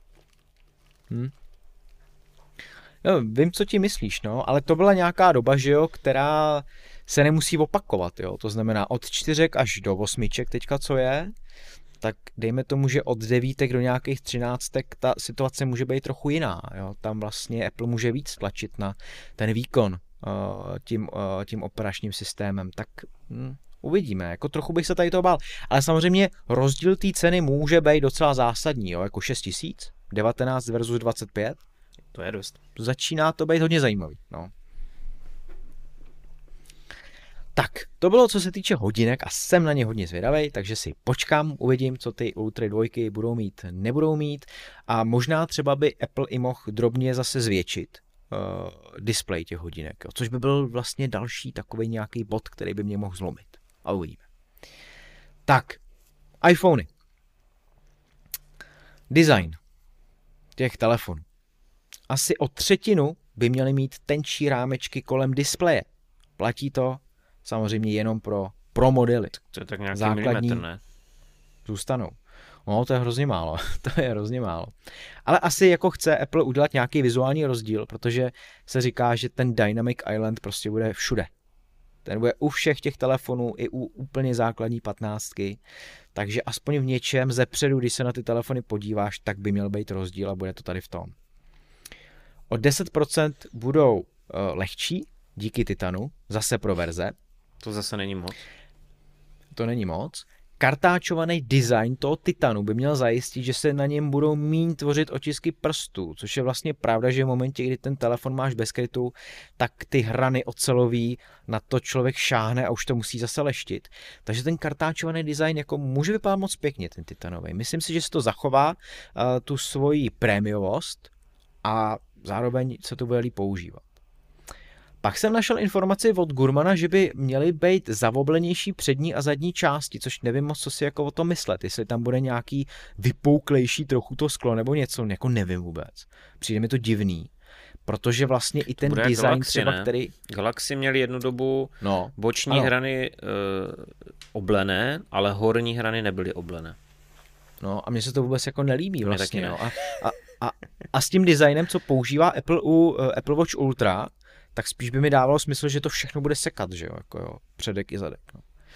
No, vím, co ti myslíš, no, ale to byla nějaká doba, že jo, která se nemusí opakovat, jo, to znamená od 4 až do 8, teďka co je, tak dejme tomu, že od 9 do nějakých 13 ta situace může být trochu jiná, jo, tam vlastně Apple může víc tlačit na ten výkon tím operačním systémem, tak uvidíme, jako trochu bych se tady toho bál, ale samozřejmě rozdíl té ceny může být docela zásadní, jo, jako 6 000, 19 versus 25, to je dost. Začíná to být hodně zajímavý, no. Tak, to bylo, co se týče hodinek a jsem na ně hodně zvědavej, takže si počkám, uvidím, co ty Ultra 2 budou mít, nebudou mít a možná třeba by Apple i mohl drobně zase zvětšit displej těch hodinek, jo, což by byl vlastně další takový nějaký bod, který by mě mohl zlomit. A uvidíme. Tak, iPhony. Design těch telefonů. Asi o 1/3 by měly mít tenčí rámečky kolem displeje. Platí to samozřejmě jenom pro modely. To je tak nějaký základní milimetr, ne? Zůstanou. No, to je hrozně málo. To je hrozně málo. Ale asi jako chce Apple udělat nějaký vizuální rozdíl, protože se říká, že ten Dynamic Island prostě bude všude. Ten bude u všech těch telefonů, i u úplně základní 15. Takže aspoň v něčem zepředu, když se na ty telefony podíváš, tak by měl být rozdíl a bude to tady v tom. O 10% budou lehčí díky titanu, zase pro verze. To zase není moc. To není moc. Kartáčovaný design toho titanu by měl zajistit, že se na něm budou míň tvořit otisky prstů, což je vlastně pravda, že v momentě, kdy ten telefon máš bez krytu, tak ty hrany ocelový na to člověk šáhne a už to musí zase leštit. Takže ten kartáčovaný design jako může vypadat moc pěkně, ten titanový. Myslím si, že se to zachová tu svoji prémiovost a zároveň se to bude líp používat. Pak jsem našel informaci od Gurmana, že by měly být zavoblenější přední a zadní části, což nevím moc, co si jako o tom myslet, jestli tam bude nějaký vypouklejší trochu to sklo nebo něco, jako nevím vůbec. Přijde mi to divný, protože vlastně i ten design Galaxy, třeba, ne? který... Galaxy měli jednu dobu boční hrany oblené, ale horní hrany nebyly oblené. No a mně se to vůbec jako nelíbí vlastně. Ne. No. A s tím designem, co používá Apple u Apple Watch Ultra, tak spíš by mi dávalo smysl, že to všechno bude sekat, že jo, jako jo, předek i zadek. No.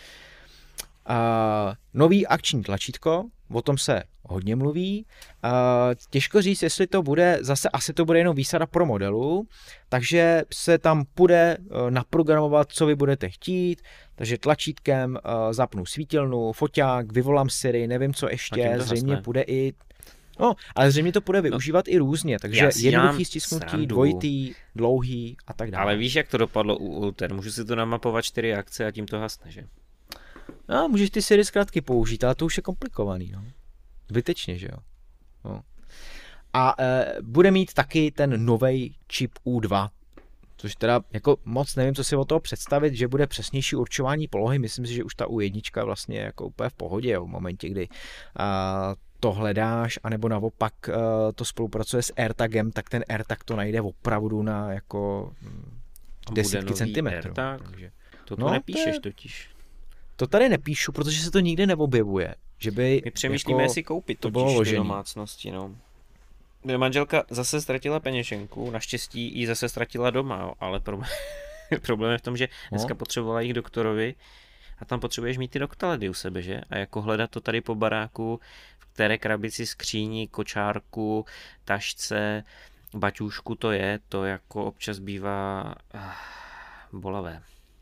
Nový akční tlačítko, o tom se hodně mluví. Těžko říct, jestli to bude, zase asi to bude jenom výsada pro modelu, takže se tam bude naprogramovat, co vy budete chtít, takže tlačítkem zapnu svítilnu, foťák, vyvolám Siri, nevím co ještě, zřejmě bude i... No, ale zřejmě to bude využívat i různě, takže jednoduchý stisknutí, dvojitý, dlouhý a tak dále. Ale víš, jak to dopadlo u Ultra? Můžu si to namapovat 4 akce a tím to hasne, že? No, můžeš ty Siri zkrátky použít, ale to už je komplikovaný, no. Zbytečně, že jo. No. A bude mít taky ten novej čip U2, což teda jako moc nevím, co si o toho představit, že bude přesnější určování polohy. Myslím si, že už ta U1 vlastně jako úplně v pohodě, jo, v momentě, kdy to hledáš, anebo naopak to spolupracuje s AirTagem, tak ten AirTag to najde opravdu na jako desítky centimetrů. Takže to tu nepíšeš totiž. To tady nepíšu, protože se to nikdy neobjevuje. Že by my přemýšlíme, jestli koupit totiž ty domácnosti. No. Moje manželka zase ztratila peněženku, naštěstí ji zase ztratila doma, jo, ale problém je v tom, že dneska potřebovala jít k doktorovi a tam potřebuješ mít ty doktaledy u sebe, že? A jako hledat to tady po baráku, v které krabici, skříni, kočárku, tašce, baťůžku to jako občas bývá bolavé.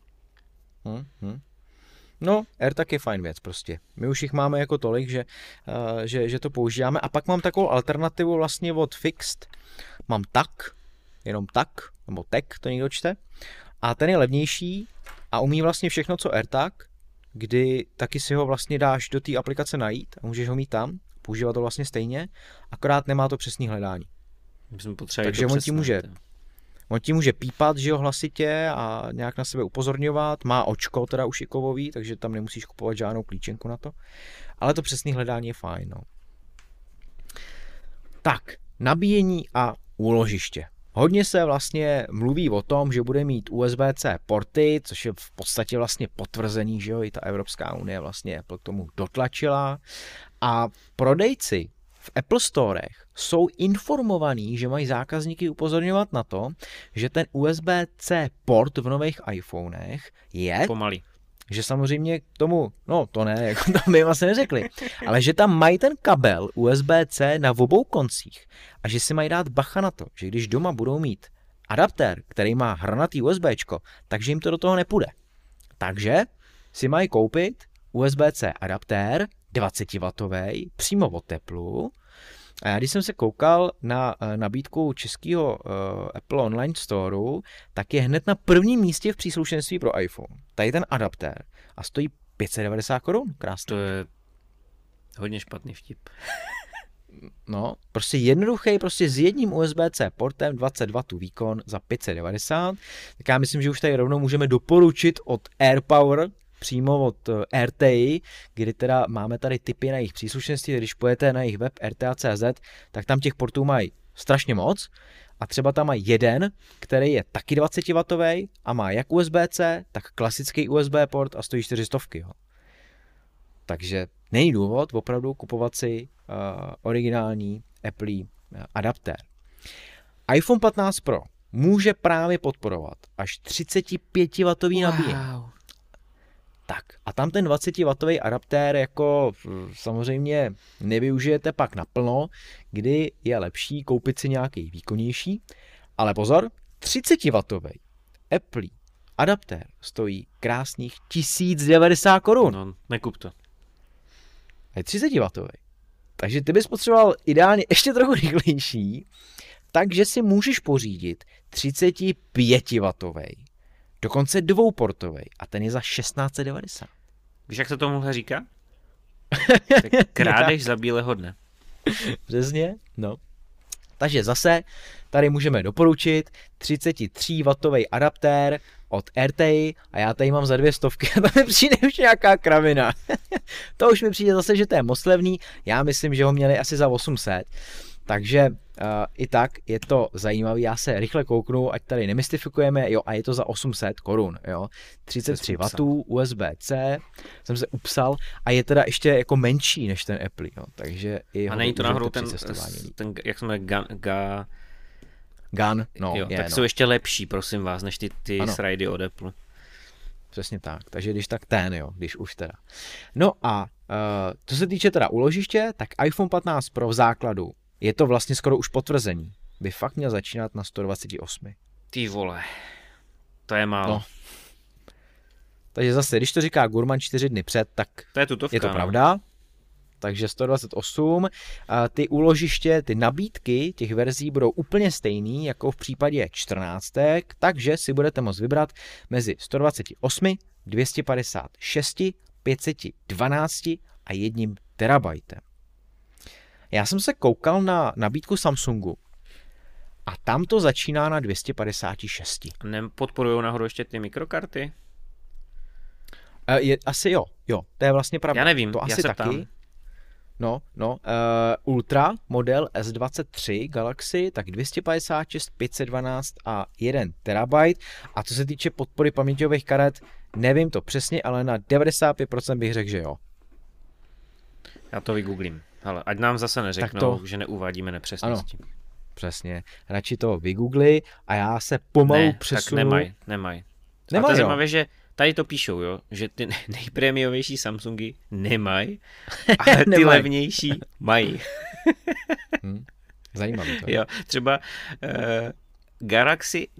No, AirTag je fajn věc prostě. My už jich máme jako tolik, že to používáme. A pak mám takovou alternativu vlastně od Fixed. Mám jenom nebo TAC, to někdo čte. A ten je levnější a umí vlastně všechno, co AirTag, kdy taky si ho vlastně dáš do té aplikace najít a můžeš ho mít tam, používat to vlastně stejně, akorát nemá to přesný hledání. Takže on ti může pípat, že jo, hlasitě a nějak na sebe upozorňovat, má očko teda už i kovový, takže tam nemusíš kupovat žádnou klíčenku na to, ale to přesný hledání je fajn, no. Tak, nabíjení a úložiště. Hodně se vlastně mluví o tom, že bude mít USB-C porty, což je v podstatě vlastně potvrzený, že jo, i ta Evropská unie vlastně Apple k tomu dotlačila. A prodejci v Apple Storech jsou informovaní, že mají zákazníky upozorňovat na to, že ten USB-C port v nových iPhonech je Pomalý. Že samozřejmě k tomu, no to ne, jako to by jim asi neřekli, ale že tam mají ten kabel USB-C na obou koncích a že si mají dát bacha na to, že když doma budou mít adaptér, který má hranatý USBčko, takže jim to do toho nepůjde. Takže si mají koupit USB-C adaptér 20W přímo od Apple. A já když jsem se koukal na nabídku českého Apple Online Storeu, tak je hned na prvním místě v příslušenství pro iPhone. Tady ten adaptér a stojí 590 korun. Krásně. To je hodně špatný vtip. No, prostě jednoduchý, prostě s jedním USB-C portem 20W výkon za 590. Tak já myslím, že už tady rovnou můžeme doporučit od AirPower, přímo od RTI, kdy teda máme tady tipy na jejich příslušenství, když pojete na jejich web rta.cz, tak tam těch portů mají strašně moc a třeba tam mají jeden, který je taky 20W a má jak USB-C, tak klasický USB port a stojí 400. Jo. Takže není důvod opravdu kupovat si originální Apple adaptér. iPhone 15 Pro může právě podporovat až 35W nabíjení. Tak a tam ten 20W adaptér jako samozřejmě nevyužijete pak naplno, kdy je lepší koupit si nějaký výkonnější, ale pozor, 30W Apple adaptér stojí krásných 1090 korun. No, nekup to. A je 30W. Takže ty bys potřeboval ideálně ještě trochu rychlejší, takže si můžeš pořídit 35W. Dokonce dvouportovej a ten je za 1690. Víš, jak se tomuhle říká? Krádež za bílého dne. Přesně, no. Takže zase tady můžeme doporučit 33W adaptér od RTI a já tady mám za 200 a to mi přijde už nějaká kravina. To už mi přijde zase, že to je moc levný, já myslím, že ho měli asi za 800. Takže i tak je to zajímavý, já se rychle kouknu, ať tady nemystifikujeme, jo, a je to za 800 korun, jo, 33W USB-C, jsem se upsal a je teda ještě jako menší než ten Apple, jo, takže i a není to náhodou ten jak jsme GAN, no, jo, je, tak no. Jsou ještě lepší, prosím vás, než ty srajdy od Apple. Přesně tak, takže když tak ten, jo, když už teda. No a co se týče teda úložiště, tak iPhone 15 Pro v základu je to vlastně skoro už potvrzení. By fakt měl začínat na 128. Ty vole, to je málo. No. Takže zase, když to říká Gurman 4 dny před, tak to je tutovka, je to pravda. Takže 128. Ty úložiště, ty nabídky těch verzí budou úplně stejný jako v případě 14, takže si budete moct vybrat mezi 128, 256, 512 a 1 terabajtem. Já jsem se koukal na nabídku Samsungu a tam to začíná na 256. Nepodporují nahoru ještě ty mikrokarty? Asi jo, to je vlastně pravda. Já nevím, to asi já se taky. ptám. Ultra model S23 Galaxy, tak 256, 512 a 1 terabajt. A co se týče podpory paměťových karet, nevím to přesně, ale na 95% bych řekl, že jo. Já to vygooglím. Hele, ať nám zase neřeknou, že neuvádíme nepřesnosti. Ano, přesně. Radši to vygoogli a já se pomalu přesunu. Tak nemaj. A to je zajímavé, že tady to píšou, jo, že ty nejprémiovější Samsungy nemají, ale ty levnější mají. Zajímavé to. Jo, třeba Galaxy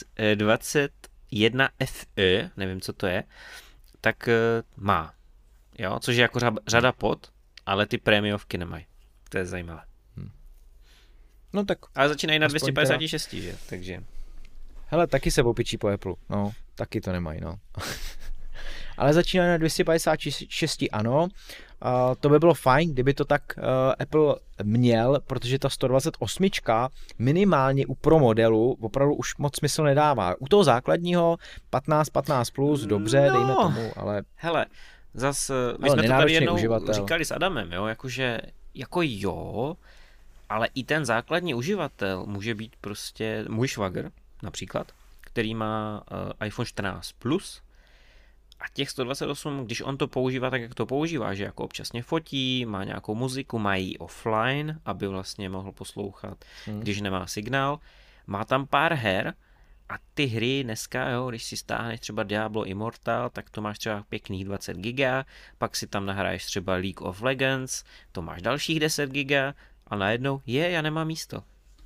S21 FE, nevím, co to je, tak má. Jo, což je jako řada pod, ale ty prémiovky nemají. To je zajímavé. No tak. Ale začínají na 256, teda... že? Takže. Hele, taky se opičí po Apple. No, taky to nemají, no. Ale začínají na 256, ano. To by bylo fajn, kdyby to tak Apple měl, protože ta 128 minimálně u Pro modelu opravdu už moc smysl nedává. U toho základního 15 plus, dobře, dejme tomu, ale... Hele, zas, my jsme to tady jednou říkali s Adamem, jo, jakože, jako jo, Ale i ten základní uživatel může být prostě můj švagr například, který má iPhone 14 Plus a těch 128, když on to používá tak, jak to používá, že jako občasně fotí, má nějakou muziku, má ji offline, aby vlastně mohl poslouchat, když nemá signál, má tam pár her a ty hry dneska, jo, když si stáhneš třeba Diablo Immortal, tak to máš třeba pěkných 20 giga, pak si tam nahraješ třeba League of Legends, to máš dalších 10 giga a najednou já nemám místo.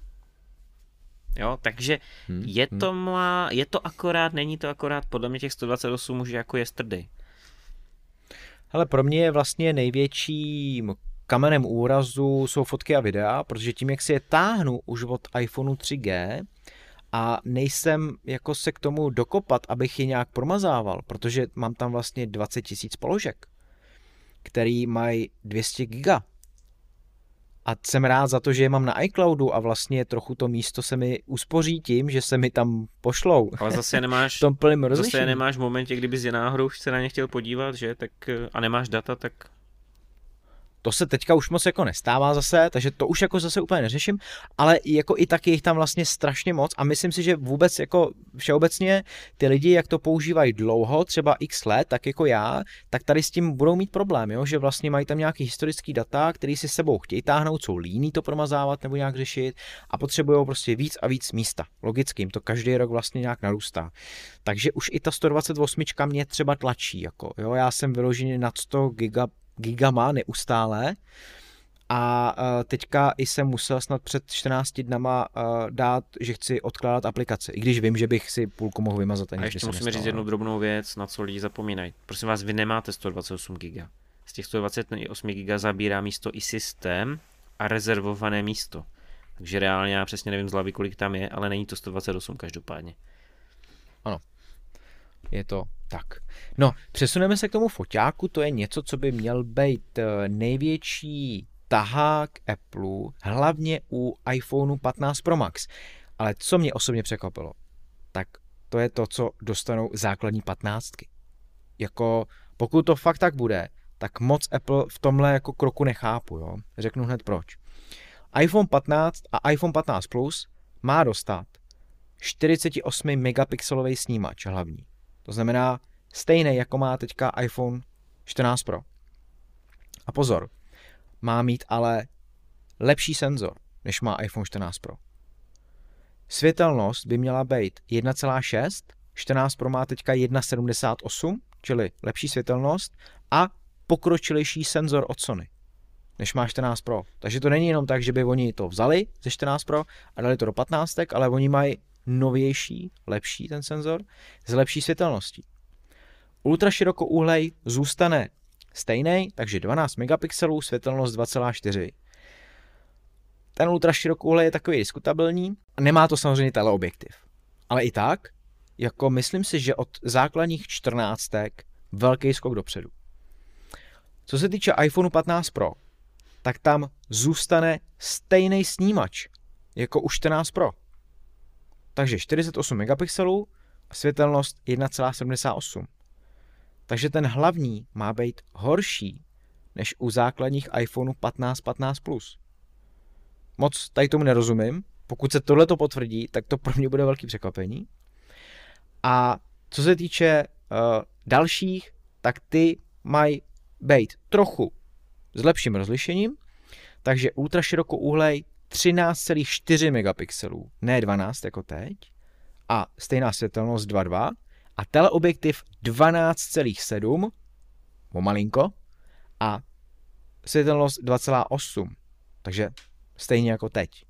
Jo, takže je to akorát, není to akorát, podle mě těch 128 už jako yesterday. Hele, pro mě je vlastně největším kamenem úrazu jsou fotky a videa, protože tím, jak si je táhnu už od iPhoneu 3G a nejsem jako se k tomu dokopat, abych je nějak promazával, protože mám tam vlastně 20 000 položek, který mají 200 giga. A jsem rád za to, že je mám na iCloudu a vlastně trochu to místo se mi uspoří tím, že se mi tam pošlou. Ale zase nemáš, v tom plným rozlišení. Zase nemáš v momentě, kdyby si náhodou se na ně chtěl podívat, že, tak, a nemáš data, tak... To se teďka už moc jako nestává zase, takže to už jako zase úplně neřeším, ale jako i taky jich tam vlastně strašně moc a myslím si, že vůbec jako všeobecně ty lidi, jak to používají dlouho, třeba x let, tak jako já, tak tady s tím budou mít problém, jo? Že vlastně mají tam nějaký historický data, který si s sebou chtějí táhnout, jsou líní to promazávat nebo nějak řešit a potřebují prostě víc a víc místa. Logicky jim to každý rok vlastně nějak narůstá. Takže už i ta 128 mě třeba tlačí, jako, jo? Já jsem vyloženě nad 100 gigama neustále a teďka i jsem musel snad před 14 dnama dát, že chci odkládat aplikace, i když vím, že bych si půlku mohl vymazat. A ještě musíme říct jednu drobnou věc, na co lidi zapomínají. Prosím vás, vy nemáte 128 giga. Z těch 128 giga zabírá místo i systém a rezervované místo. Takže reálně já přesně nevím z hlavy, kolik tam je, ale není to 128 každopádně. Ano, je to tak. No, přesuneme se k tomu foťáku, to je něco, co by měl být největší tahák Apple, hlavně u iPhoneu 15 Pro Max. Ale co mě osobně překvapilo, tak to je to, co dostanou základní 15. Jako, pokud to fakt tak bude, tak moc Apple v tomhle jako kroku nechápu, jo. Řeknu hned proč. iPhone 15 a iPhone 15 Plus má dostat 48 megapixelový snímač hlavní. To znamená stejný, jako má teďka iPhone 14 Pro. A pozor, má mít ale lepší senzor, než má iPhone 14 Pro. Světelnost by měla být 1,6, 14 Pro má teďka 1,78, čili lepší světelnost a pokročilejší senzor od Sony, než má 14 Pro. Takže to není jenom tak, že by oni to vzali ze 14 Pro a dali to do 15, ale oni mají novější, lepší ten senzor s lepší světelností. Ultraširokouhlej zůstane stejný, takže 12 megapixelů, světelnost 2,4. Ten ultraširokouhlej je takový diskutabilní a nemá to samozřejmě teleobjektiv. Ale i tak, jako myslím si, že od základních 14 velký skok dopředu. Co se týče iPhoneu 15 Pro, tak tam zůstane stejný snímač jako u 14 Pro. Takže 48 megapixelů a světelnost 1,78. Takže ten hlavní má být horší než u základních iPhoneu 15 Plus. Moc tady tomu nerozumím. Pokud se tohleto potvrdí, tak to pro mě bude velký překvapení. A co se týče dalších, tak ty mají být trochu s lepším rozlišením, takže ultraširokouhlej 13,4 megapixelů, ne 12 jako teď, a stejná světelnost 2,2 a teleobjektiv 12,7, malinko, a světelnost 2,8, takže stejně jako teď.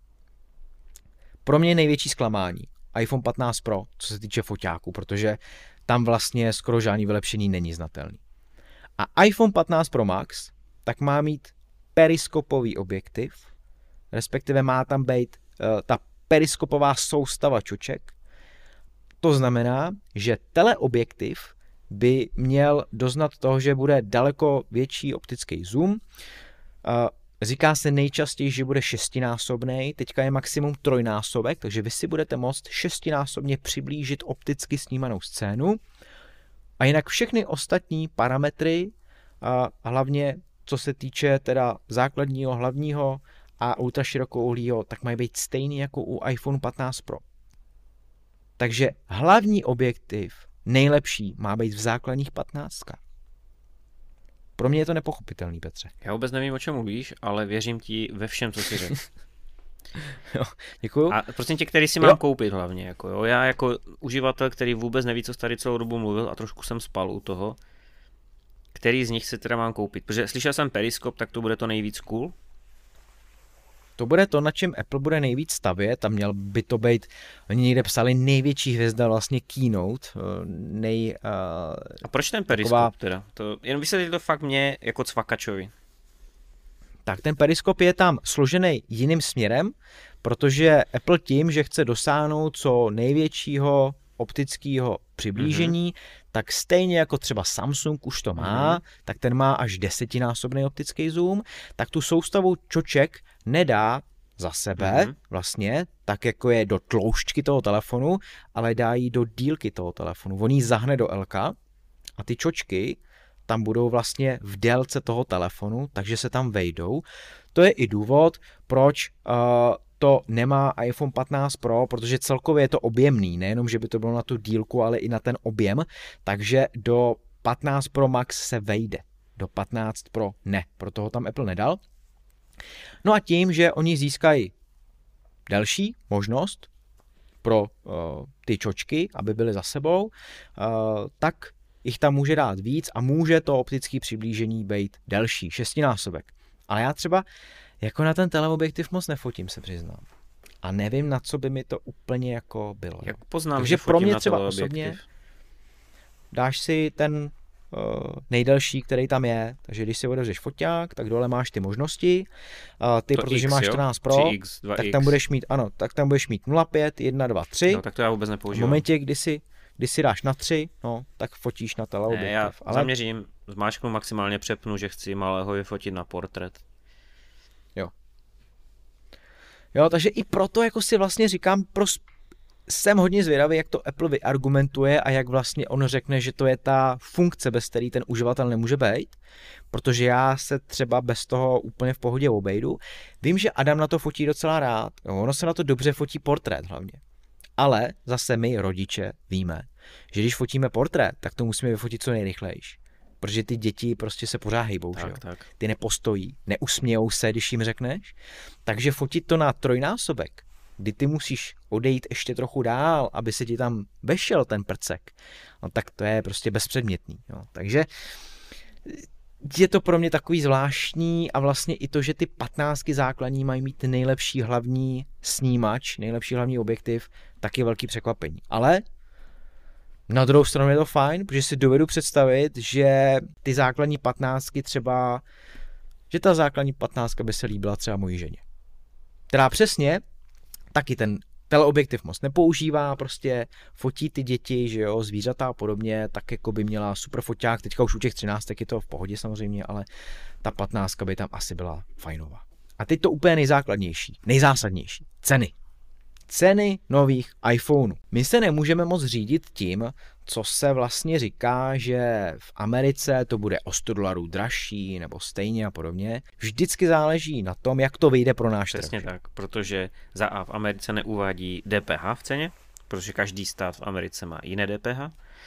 Pro mě největší zklamání iPhone 15 Pro, co se týče foťáku, protože tam vlastně skoro žádný vylepšení není znatelný. A iPhone 15 Pro Max tak má mít periskopový objektiv, respektive má tam být ta periskopová soustava čoček. To znamená, že teleobjektiv by měl doznat toho, že bude daleko větší optický zoom. Říká se nejčastěji, že bude 6násobný, teďka je maximum 3násobek, takže vy si budete moct 6násobně přiblížit opticky snímanou scénu. A jinak všechny ostatní parametry, hlavně co se týče teda základního, hlavního a ultraširokouhlýho, tak mají být stejný jako u iPhone 15 Pro. Takže hlavní objektiv, nejlepší, má být v základních 15. Pro mě je to nepochopitelný, Petře. Já vůbec nevím, o čem mluvíš, ale věřím ti ve všem, co jsi řekl. Jo, děkuju. A prostě tě, který si mám koupit hlavně. Jako, jo? Já jako uživatel, který vůbec neví, co jsi tady celou dobu mluvil a trošku jsem spal u toho, který z nich si teda mám koupit. Protože slyšel jsem Periskop, tak to bude to nejvíc cool. To bude to, na čem Apple bude nejvíc stavět, a měl by to být, oni někde psali největší hvězda vlastně keynote, A proč ten Periskop teda? Jen vysvětlí to fakt mě jako cvakačovi. Tak ten periskop je tam složený jiným směrem, protože Apple tím, že chce dosáhnout co největšího optického přiblížení, tak stejně jako třeba Samsung už to má, tak ten má až 10násobný optický zoom, tak tu soustavu čoček nedá za sebe vlastně, tak jako je do tloušťky toho telefonu, ale dá ji do dílky toho telefonu. On ji zahne do LK a ty čočky tam budou vlastně v délce toho telefonu, takže se tam vejdou. To je i důvod, proč to nemá iPhone 15 Pro, protože celkově je to objemný, nejenom, že by to bylo na tu dílku, ale i na ten objem, takže do 15 Pro Max se vejde, do 15 Pro ne, proto ho tam Apple nedal. No a tím, že oni získají další možnost pro ty čočky, aby byly za sebou, tak jich tam může dát víc a může to optické přiblížení být delší, 6násobek. Ale já třeba jako na ten teleobjektiv moc nefotím, se přiznám. A nevím, na co by mi to úplně jako bylo. Jak poznám, takže že pro mě na třeba osobně dáš si ten nejdelší, který tam je. Takže když si otevřeš foťák, tak dole máš ty možnosti. Ty, to protože X, máš 14 Pro, 3X, 2X. tak tam budeš mít, ano, tak tam budeš mít 0,5, 1, 2, 3. No, tak to já vůbec V nepoužívám. momentě, kdy si dáš na 3, no, tak fotíš na teleobjektiv. Ne, já ale zaměřím, zmáčknu, maximálně přepnu, že chci malého vyfotit na portrét. Jo, takže i proto jako si vlastně říkám, jsem hodně zvědavý, jak to Apple vyargumentuje a jak vlastně on řekne, že to je ta funkce, bez které ten uživatel nemůže být, protože já se třeba bez toho úplně v pohodě obejdu. Vím, že Adam na to fotí docela rád, jo, ono se na to dobře fotí portrét hlavně. Ale zase my, rodiče, víme, že když fotíme portrét, tak to musíme vyfotit co nejrychlejší. Protože ty děti prostě se pořád hejbou, že jo? Ty nepostojí, neusmějou se, když jim řekneš. Takže fotit to na 3násobek, kdy ty musíš odejít ještě trochu dál, aby se ti tam vešel ten prcek, no tak to je prostě bezpředmětný. Jo? Takže je to pro mě takový zvláštní a vlastně i to, že ty 15 základní mají mít nejlepší hlavní snímač, nejlepší hlavní objektiv, tak je velký překvapení. Ale na druhou stranu je to fajn, protože si dovedu představit, že ty základní 15 třeba, že ta základní 15 by se líbila třeba mojí ženě. Která přesně taky ten teleobjektiv moc nepoužívá, prostě fotí ty děti, že jo, zvířata a podobně, tak jako by měla super foťák, teďka už u těch 13 je to v pohodě samozřejmě, ale ta 15 by tam asi byla fajnová. A teď to úplně nejzákladnější, nejzásadnější, ceny. Ceny nových iPhoneů. My se nemůžeme moc řídit tím, co se vlastně říká, že v Americe to bude o $100 dražší nebo stejně a podobně. Vždycky záleží na tom, jak to vyjde pro náš trh. Přesně tak, protože za A v Americe neuvádí DPH v ceně, protože každý stát v Americe má jiné DPH.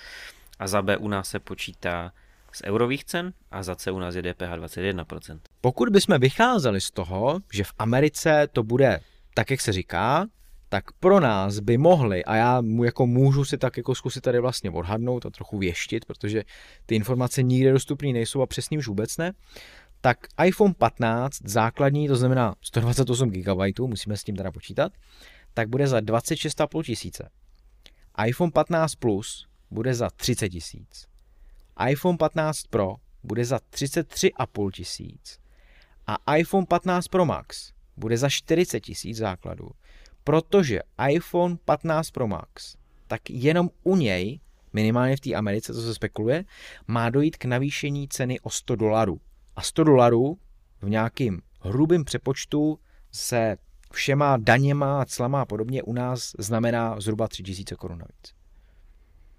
A za B u nás se počítá z eurových cen a za C u nás je DPH 21%. Pokud bychom vycházeli z toho, že v Americe to bude tak, jak se říká, tak pro nás by mohli, a já jako můžu si tak jako zkusit tady vlastně odhadnout a trochu věštit, protože ty informace nikde dostupné nejsou a přesně už vůbec ne, tak iPhone 15 základní, to znamená 128 GB, musíme s tím teda počítat, tak bude za 26,5 tisíce. iPhone 15 Plus bude za 30 tisíc. iPhone 15 Pro bude za 33,5 tisíc. A iPhone 15 Pro Max bude za 40 tisíc základů. Protože iPhone 15 Pro Max, tak jenom u něj, minimálně v té Americe, co se spekuluje, má dojít k navýšení ceny o $100. A $100 v nějakým hrubým přepočtu se všema daněma, clama a podobně u nás znamená zhruba 3000 korun navíc.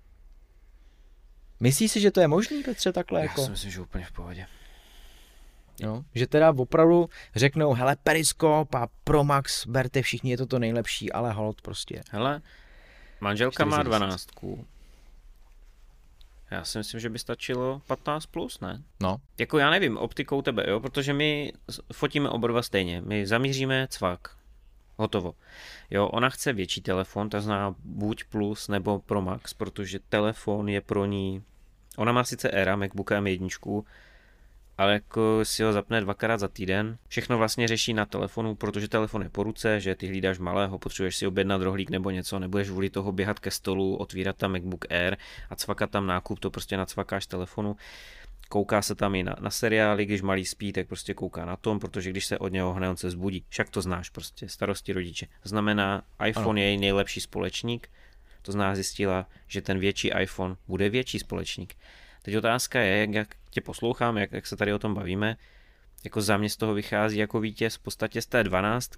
Myslíš si, že to je možný, Petře, takhle? Já si myslím, že úplně v pohodě. No, že teda opravdu řeknou, hele, Periskop a Pro Max, berte všichni, je to nejlepší, ale hold prostě. Hele, manželka má 12. Já si myslím, že by stačilo 15 plus, ne? No. Jako já nevím, optikou tebe, jo, protože my fotíme oba dva stejně. My zamíříme cvak. Hotovo. Jo, ona chce větší telefon, to znamená buď Plus nebo Pro Max, protože telefon je pro ní... Ona má sice Era, MacBook M1, ale jako si ho zapne 2x za týden. Všechno vlastně řeší na telefonu, protože telefon je po ruce, že ty hlídáš malého, potřebuješ si objednat rohlík nebo něco, nebudeš kvůli toho běhat ke stolu, otvírat tam MacBook Air a cvakat tam nákup, to prostě nacvakáš telefonu. Kouká se tam i na seriály, když malý spí, tak prostě kouká na tom, protože když se od něho hne, on se zbudí. Však to znáš prostě, starosti rodiče. Znamená, iPhone je její nejlepší společník, to znamená zjistila, že ten větší iPhone bude větší společník. Teď otázka je, jak tě poslouchám, jak se tady o tom bavíme, jako za mě z toho vychází jako vítěz v podstatě z té 12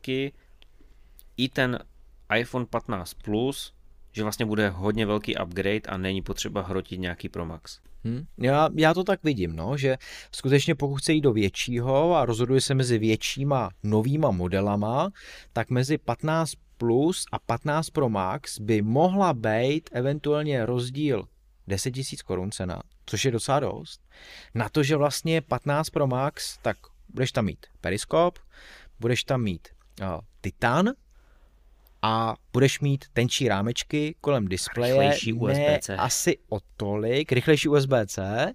i ten iPhone 15 Plus, že vlastně bude hodně velký upgrade a není potřeba hrotit nějaký Pro Max. Já to tak vidím, no, že skutečně pokud chce jít do většího a rozhoduje se mezi většíma novýma modelama, tak mezi 15 Plus a 15 Pro Max by mohla být eventuálně rozdíl 10 000 korun cena, což je docela dost. Na to, že vlastně 15 Pro Max, tak budeš tam mít periskop, budeš tam mít Titan a budeš mít tenčí rámečky kolem displeje, rychlejší USB-C. Ne asi o tolik, rychlejší USB-C,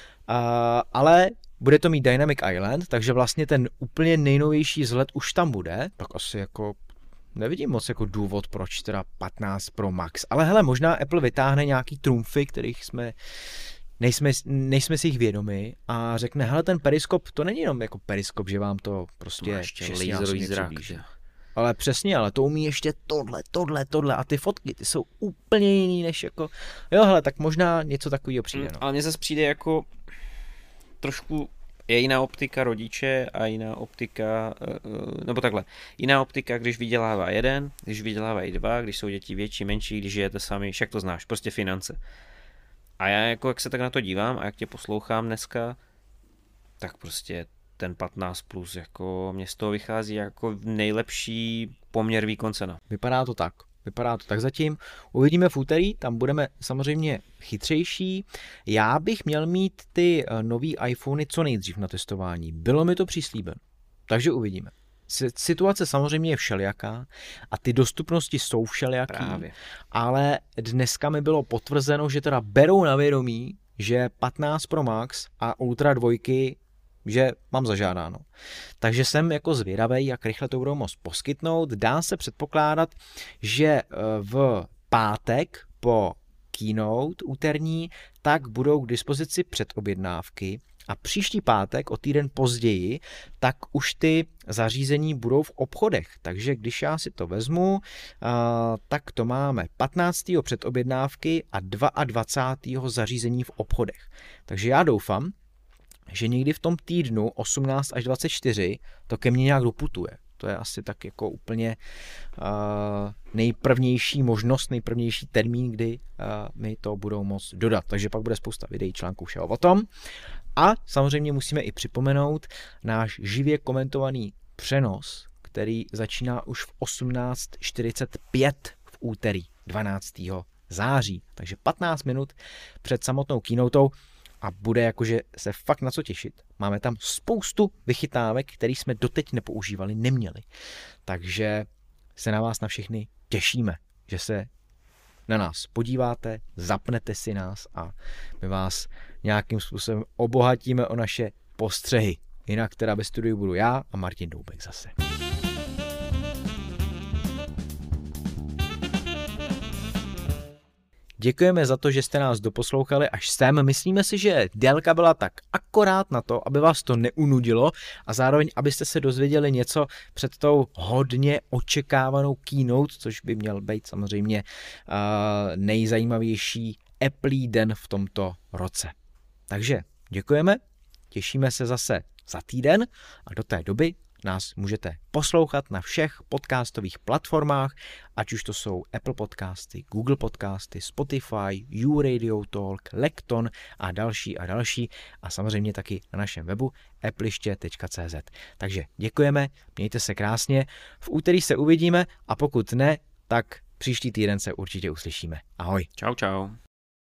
ale bude to mít Dynamic Island, takže vlastně ten úplně nejnovější vzhled už tam bude, tak asi jako nevidím moc jako důvod, proč teda 15 Pro Max. Ale hele, možná Apple vytáhne nějaký trumfy, kterých nejsme si jich vědomi a řekne, hele, ten periskop, to není jenom jako periskop, že vám to prostě laserový zrak. Ale přesně, ale to umí ještě tohle a ty fotky, ty jsou úplně jiný než jako, jo, hele, tak možná něco takového přijde. No. Ale mně zase přijde jako trošku je jiná optika rodiče a jiná optika, nebo takhle, jiná optika, když vydělává jeden, když vydělávají dva, když jsou děti větší, menší, když žijete sami, však to znáš, prostě finance. A já jako, jak se tak na to dívám a jak tě poslouchám dneska, tak prostě ten 15 plus, jako mě z toho vychází jako nejlepší poměr výkon cena. Vypadá to tak zatím. Uvidíme v úterý, tam budeme samozřejmě chytřejší. Já bych měl mít ty nový iPhony co nejdřív na testování. Bylo mi to přislíbeno, takže uvidíme. Situace samozřejmě je všelijaká a ty dostupnosti jsou všelijaký, právě. Ale dneska mi bylo potvrzeno, že teda berou na vědomí, že 15 Pro Max a Ultra 2, že mám zažádáno. Takže jsem jako zvědavej, jak rychle to budou moct poskytnout. Dá se předpokládat, že v pátek po keynote úterní, tak budou k dispozici předobjednávky a příští pátek, o týden později, tak už ty zařízení budou v obchodech. Takže když já si to vezmu, tak to máme 15. předobjednávky a 22. zařízení v obchodech. Takže já doufám, že někdy v tom týdnu 18 až 24 to ke mně nějak doputuje. To je asi tak jako úplně nejprvnější možnost, nejprvnější termín, kdy mi to budou moct dodat. Takže pak bude spousta videí, článků, všeho o tom. A samozřejmě musíme i připomenout náš živě komentovaný přenos, který začíná už v 18:45 v úterý 12. září. Takže 15 minut před samotnou keynotou a bude jakože se fakt na co těšit. Máme tam spoustu vychytávek, které jsme doteď nepoužívali, neměli. Takže se na vás na všechny těšíme, že se na nás podíváte, zapnete si nás a my vás nějakým způsobem obohatíme o naše postřehy. Jinak teda ve studiu budu já a Martin Doubek zase. Děkujeme za to, že jste nás doposlouchali až sem. Myslíme si, že délka byla tak akorát na to, aby vás to neunudilo a zároveň, abyste se dozvěděli něco před tou hodně očekávanou keynote, což by měl být samozřejmě nejzajímavější Apple den v tomto roce. Takže děkujeme, těšíme se zase za týden a do té doby nás můžete poslouchat na všech podcastových platformách, ať už to jsou Apple podcasty, Google podcasty, Spotify, YouRadio Talk, Lekton a další a další a samozřejmě taky na našem webu epliště.cz. Takže děkujeme, mějte se krásně, v úterý se uvidíme a pokud ne, tak příští týden se určitě uslyšíme. Ahoj. Čau, čau.